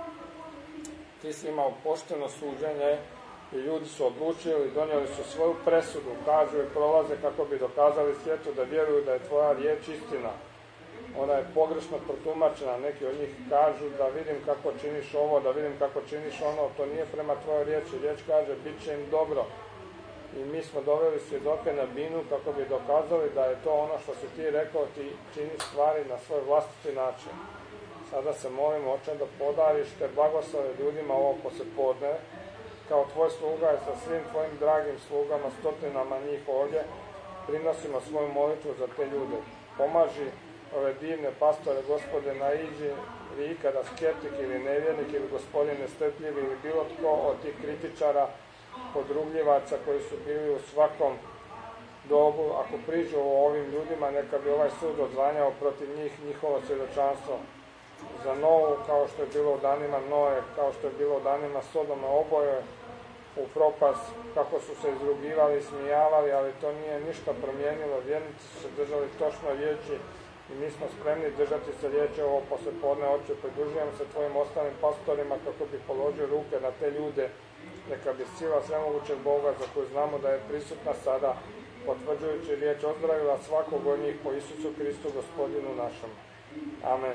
Ti si imao pošteno suđenje i ljudi su odlučili, donijeli su svoju presudu, kažu i prolaze kako bi dokazali svijetu da vjeruju da je tvoja riječ istina. Ona je pogrešno protumačena, neki od njih kažu da vidim kako činiš ovo, da vidim kako činiš ono, to nije prema tvojoj riječi. Riječ kaže, bit će im dobro. I mi smo doveli svjedoke na binu kako bi dokazali da je to ono što si ti rekao, ti činiš stvari na svoj vlastiti način. Sada se molimo, Oče, da podariš te blagoslove ljudima ovo poslijepodne, kao tvoj sluga i sa svim tvojim dragim slugama, stotinama njih ovdje, prinosimo svoju molitvu za te ljude. Pomaži ove divne pastore, Gospode, naiđi vi ikada skeptik ili nevjernik ili gospodin nestrpljiv ili bilo tko od tih kritičara, podrugljivaca koji su bili u svakom dobu, ako priđu o ovim ljudima, neka bi ovaj sud odzvanjao protiv njih, njihovo svjedočanstvo. Za Novu, kao što je bilo u danima Noe, kao što je bilo u danima Sodoma, oboje u propast, kako su se izrugivali i smijavali, ali to nije ništa promijenilo. Vjernici su se držali točno riječi i mi smo spremni držati se riječi ovo poslijepodne. Oče, pridružujem se tvojim ostalim pastorima kako bi položio ruke na te ljude. Neka bi sila svemogućeg Boga, za koju znamo da je prisutna sada, potvrđujući riječ, ozdravila svakog od njih po Isusu Kristu, Gospodinu našem. Amen.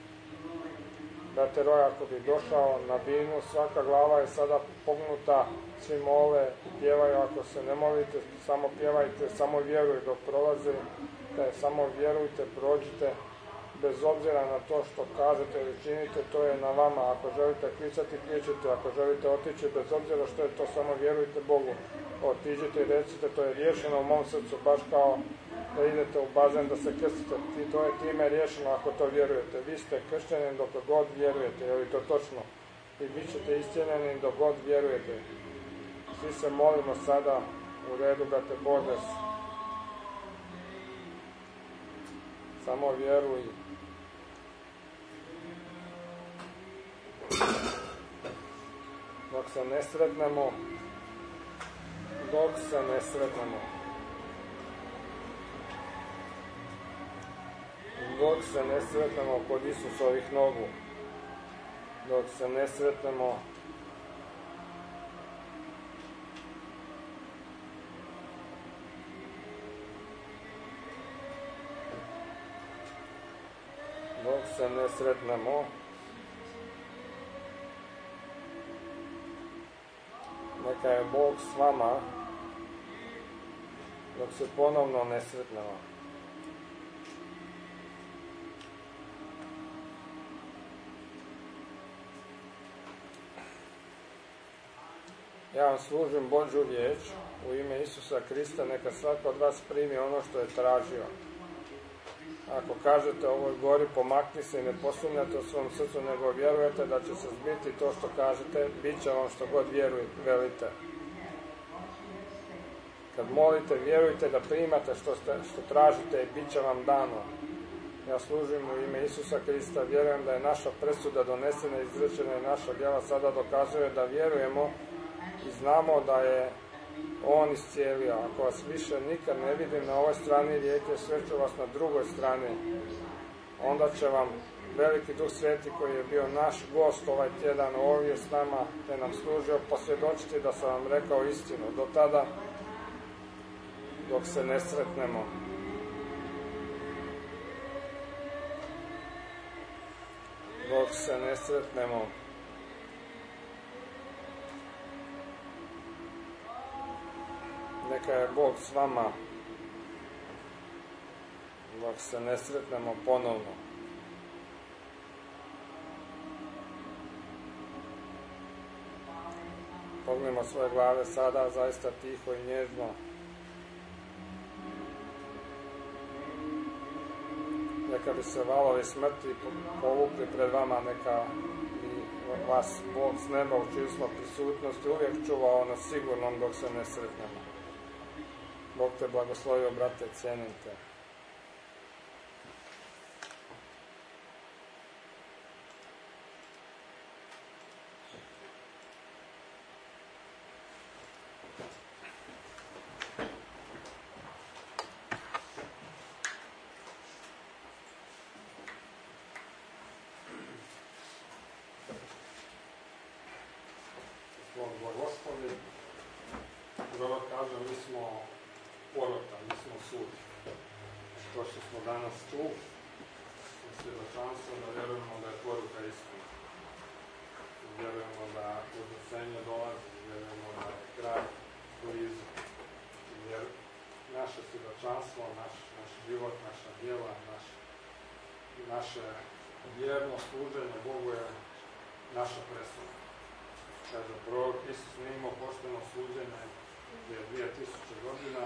Brate Roy, ako bi došao na binu, svaka glava je sada pognuta, svi mole i pjevaju. Ako se ne molite, samo pjevajte, samo vjeruj dok prolaze, samo vjerujte, prođite bez obzira na to što kažete ili činite, to je na vama. Ako želite klicati, kličite. Ako želite otići, bez obzira što je to, samo vjerujte Bogu. Otiđite i recite, to je riješeno u mom srcu, baš kao da idete u bazen da se krstite. I to je time riješeno ako to vjerujete. Vi ste kršćani dok god vjerujete, je li to točno? I bit ćete iscijeljeni dok god vjerujete. Svi se molimo sada, u redu da te Bože. Samo vjeruj. Dok se ne sretnemo, dok se ne sretnemo, dok se ne sretnemo kod Isusovih nogu, dok se ne sretnemo dok se ne sretnemo, neka je Bog s vama, dok se ponovno ne sretnemo. Ja vam služim Božju riječ u ime Isusa Krista, neka svako od vas primi ono što je tražio. Ako kažete ovoj gori pomakni se i ne posumnjate u svom srcu, nego vjerujete da će se zbiti to što kažete, bit će vam što god vjerujete, velite. Kad molite, vjerujte da primate što, ste, što tražite i bit će vam dano. Ja služim u ime Isusa Krista, vjerujem da je naša presuda donesena, izrečena i naša djela sada dokazuje da vjerujemo i znamo da je On iscijelio. Ako vas više nikad ne vidim na ovoj strani rijeke, sve ću vas na drugoj strani. Onda će vam veliki Duh Sveti, koji je bio naš gost ovaj tjedan ovdje s nama, te nam služio, posvjedočiti da sam vam rekao istinu. Do tada, dok se ne sretnemo. Dok se ne sretnemo. Neka je Bog s vama, dok se ne sretnemo ponovno. Pognimo svoje glave sada, zaista tiho i nježno. Neka bi se valovi smrti povukli pred vama, neka bi vas Bog s neba u čiju smo prisutnosti uvijek čuvao na sigurnom dok se ne sretnemo. Bog te blagoslovio, brate, cijenim te. Bog blagoslovi. Prorok kaže, mi smo porota, mi smo sud. To što smo danas tu, u svjedočanstvu, da vjerujemo da je poruka istina. Vjerujemo da uznesenje dolazi, vjerujemo da je kraj blizu. Jer naše svjedočanstvo, naš, naš život, naša djela, naš, naše vjerno služenje Bogu je naša presuda. Kaže, prorok Isus nije imao pošteno suđenje prije dvije tisuće godina,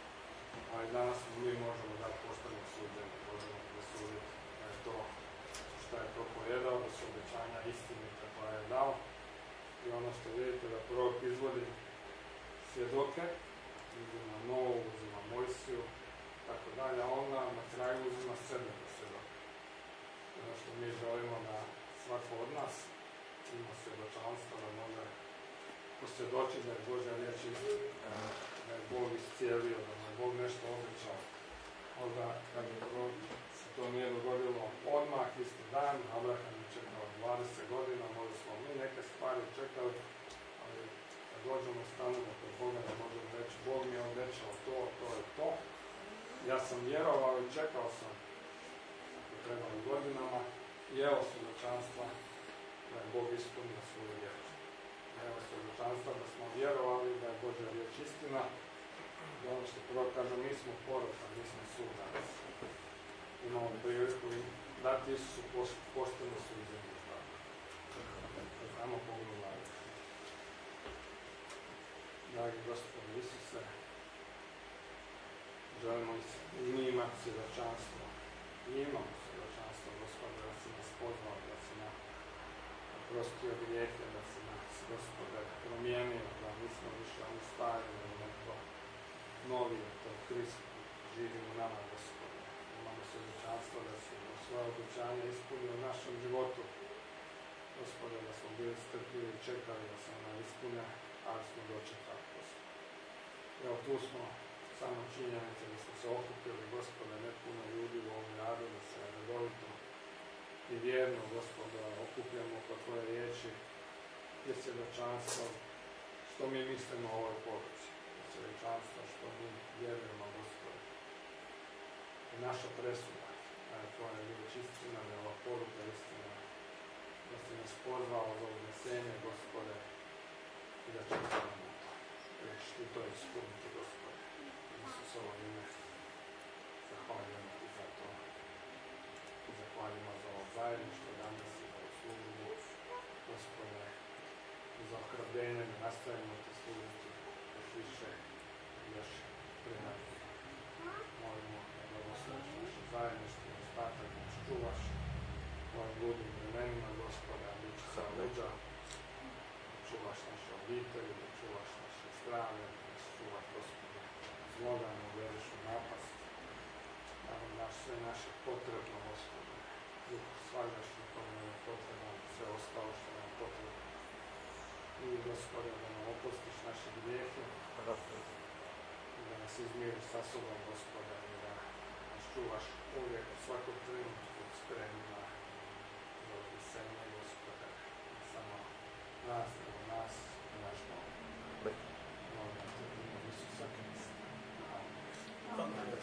ali danas mi možemo dati pošteno suđenje, možemo presuditi da je to što je propovedao, da su obećanja istinite koja je dao. I ono što vidite da prorok izvodi svjedoke, uzima Novu, uzima Mojsiju, tako dalje, a ona na kraju uzima sebe za svjedoke. Ono što mi želimo da svako od nas ima svjedočanstvo, da može posvjedočiti da je Božja riječ istina, da je Bog iscijelio, da je Bog nešto obećao. Onda, kad je to, se to nije dogodilo odmah, isti dan, Abraham je čekao dvadeset godina, možda smo mi neke stvari čekali, ali kad dođemo i stanemo kod Boga, da možemo reći, Bog mi je obećao to, to je to. Ja sam vjerovao i čekao sam, ako trebalo godinama, i evo svjedočanstva da je Bog ispunio svoju riječ. Evo svjedočanstva da smo vjerovali da je Božja riječ istina. I ono što prvo kaže, mi smo porota, mi smo sud danas. Imamo priliku dati Isusu pošteno suđenje. Znamo pogledu vlade. Dragi Gospodine Isuse, želimo i mi imati svjedočanstvo. I imamo svjedočanstvo, Gospode, da si nas pozvao, da si nas oprostio grijehe, da si nas, Gospode, promijenio, da nismo više oni stari, nego neko novi, to je Krist, živi u nama, Gospode. Imamo svjedočanstvo da si svoje obećanje ispunio u našem životu. Gospode, da smo bili strpljivi i čekali da se ona ispune, ali smo dočekali, Gospode. Evo tu smo, samo činjenice da smo se okupili, Gospode, ne puno ljudi u ovom radu, da se redovito i vjerno, Gospode, okupljamo oko Tvoje riječi i svjedočanstvo što mi mislimo o ovoj poruci. Svjedočanstvo što mi vjerujemo, Gospode. I naša presuda, da je Tvoja riječ istina, da je ova poruka istina, da si nas pozvao za uznesenje, Gospode, i da čekamo na to. Da ćeš Ti to ispuniti, Gospode. Isusovo ime. Zahvaljujemo Ti za to. I zahvaljujemo za ovo zajedništvo danas i za službu, Gospode, i za ohrabrenje da nastavimo Ti služiti još više i još prenadno. Molimo da blagosloviš naše zajedništvo i ostatak nas čuvaš u ovim ludim vremenima, Gospode, a bit će sa leđa, da čuvaš naše obitelji, da čuvaš naše zdravlje, da nas čuvaš, Gospode, zloga, ne uvediš u napast, da nam daš sve naše potrebno, Gospode, duh svagdašnji kome nam je potrebno, sve ostalo što nam je potrebno. I, Gospode, da nam oprostiš naše grijehe, i da nas izmiriš sa sobom, Gospode, i da nas čuvaš uvijek u svakog trenutku spremnima za uzvisenje, Gospode, ne samo nas, nego nas i naš dom. Molim Te u ime Isusa Krista. Amen.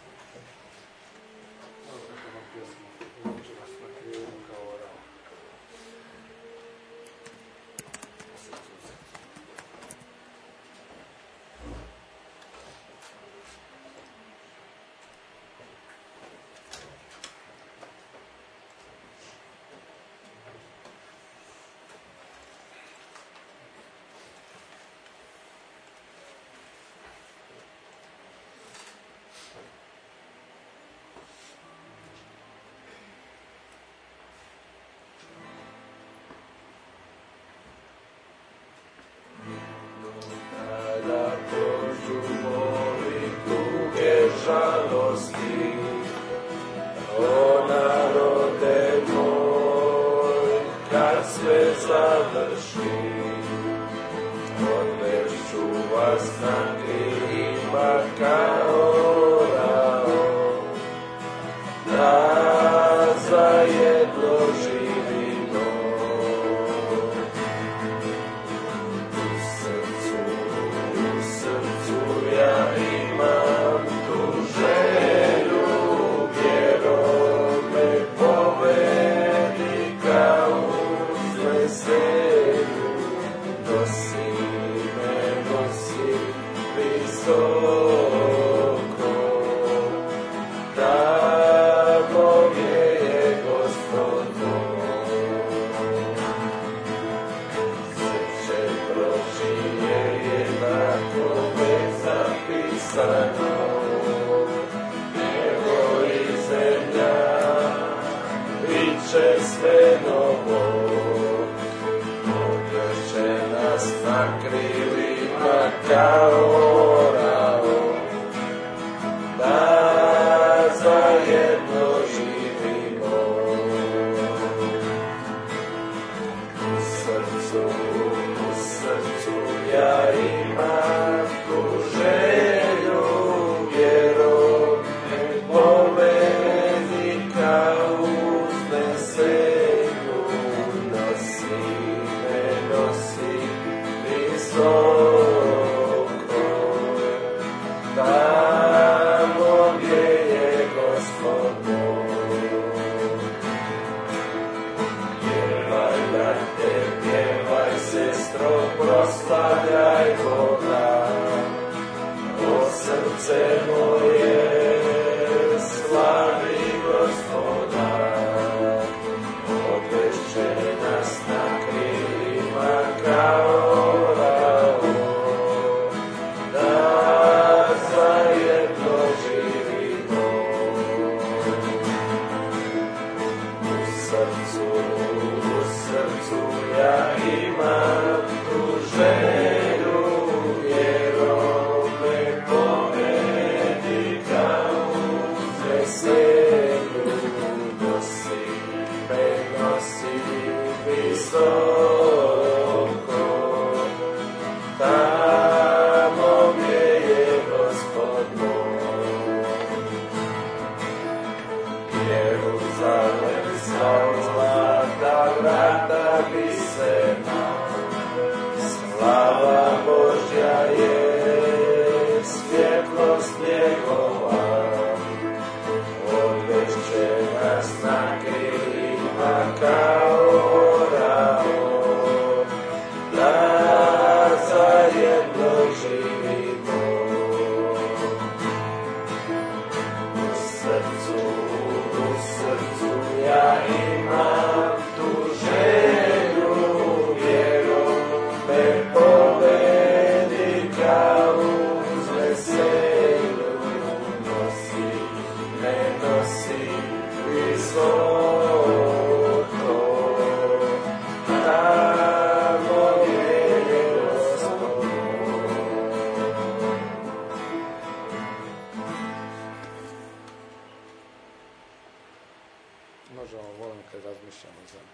Ovo je kako pjesma, uči vas na krivu kao orao. Žalosti, o narode moj, kad sve završi, odvešću vas na krilima kao rao, da zajedno živimo. U srcu, u srcu ja imam tu želju, vjerom me povedi ka uznesenju. Nosi me, nosi visoko, tamo gdje je Gospod moj. Srce Božije je na kome zapisano, nebo i zemlja, bit će sve novo. Održe nas na krilima kao rao, da zajedno živimo. U srcu, u srcu ja imam tu želju, vjerom me povedi ka uznesenju. Nosi me, nosi visoko, tamo gdje je Gospod moj. Pjevaj, brate, pjevaj, sestro, proslavljaj Boga. O srce moje, slavi Gospoda. razmišljamo o zemlji.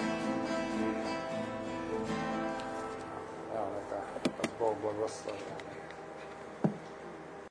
Bog blagoslovi.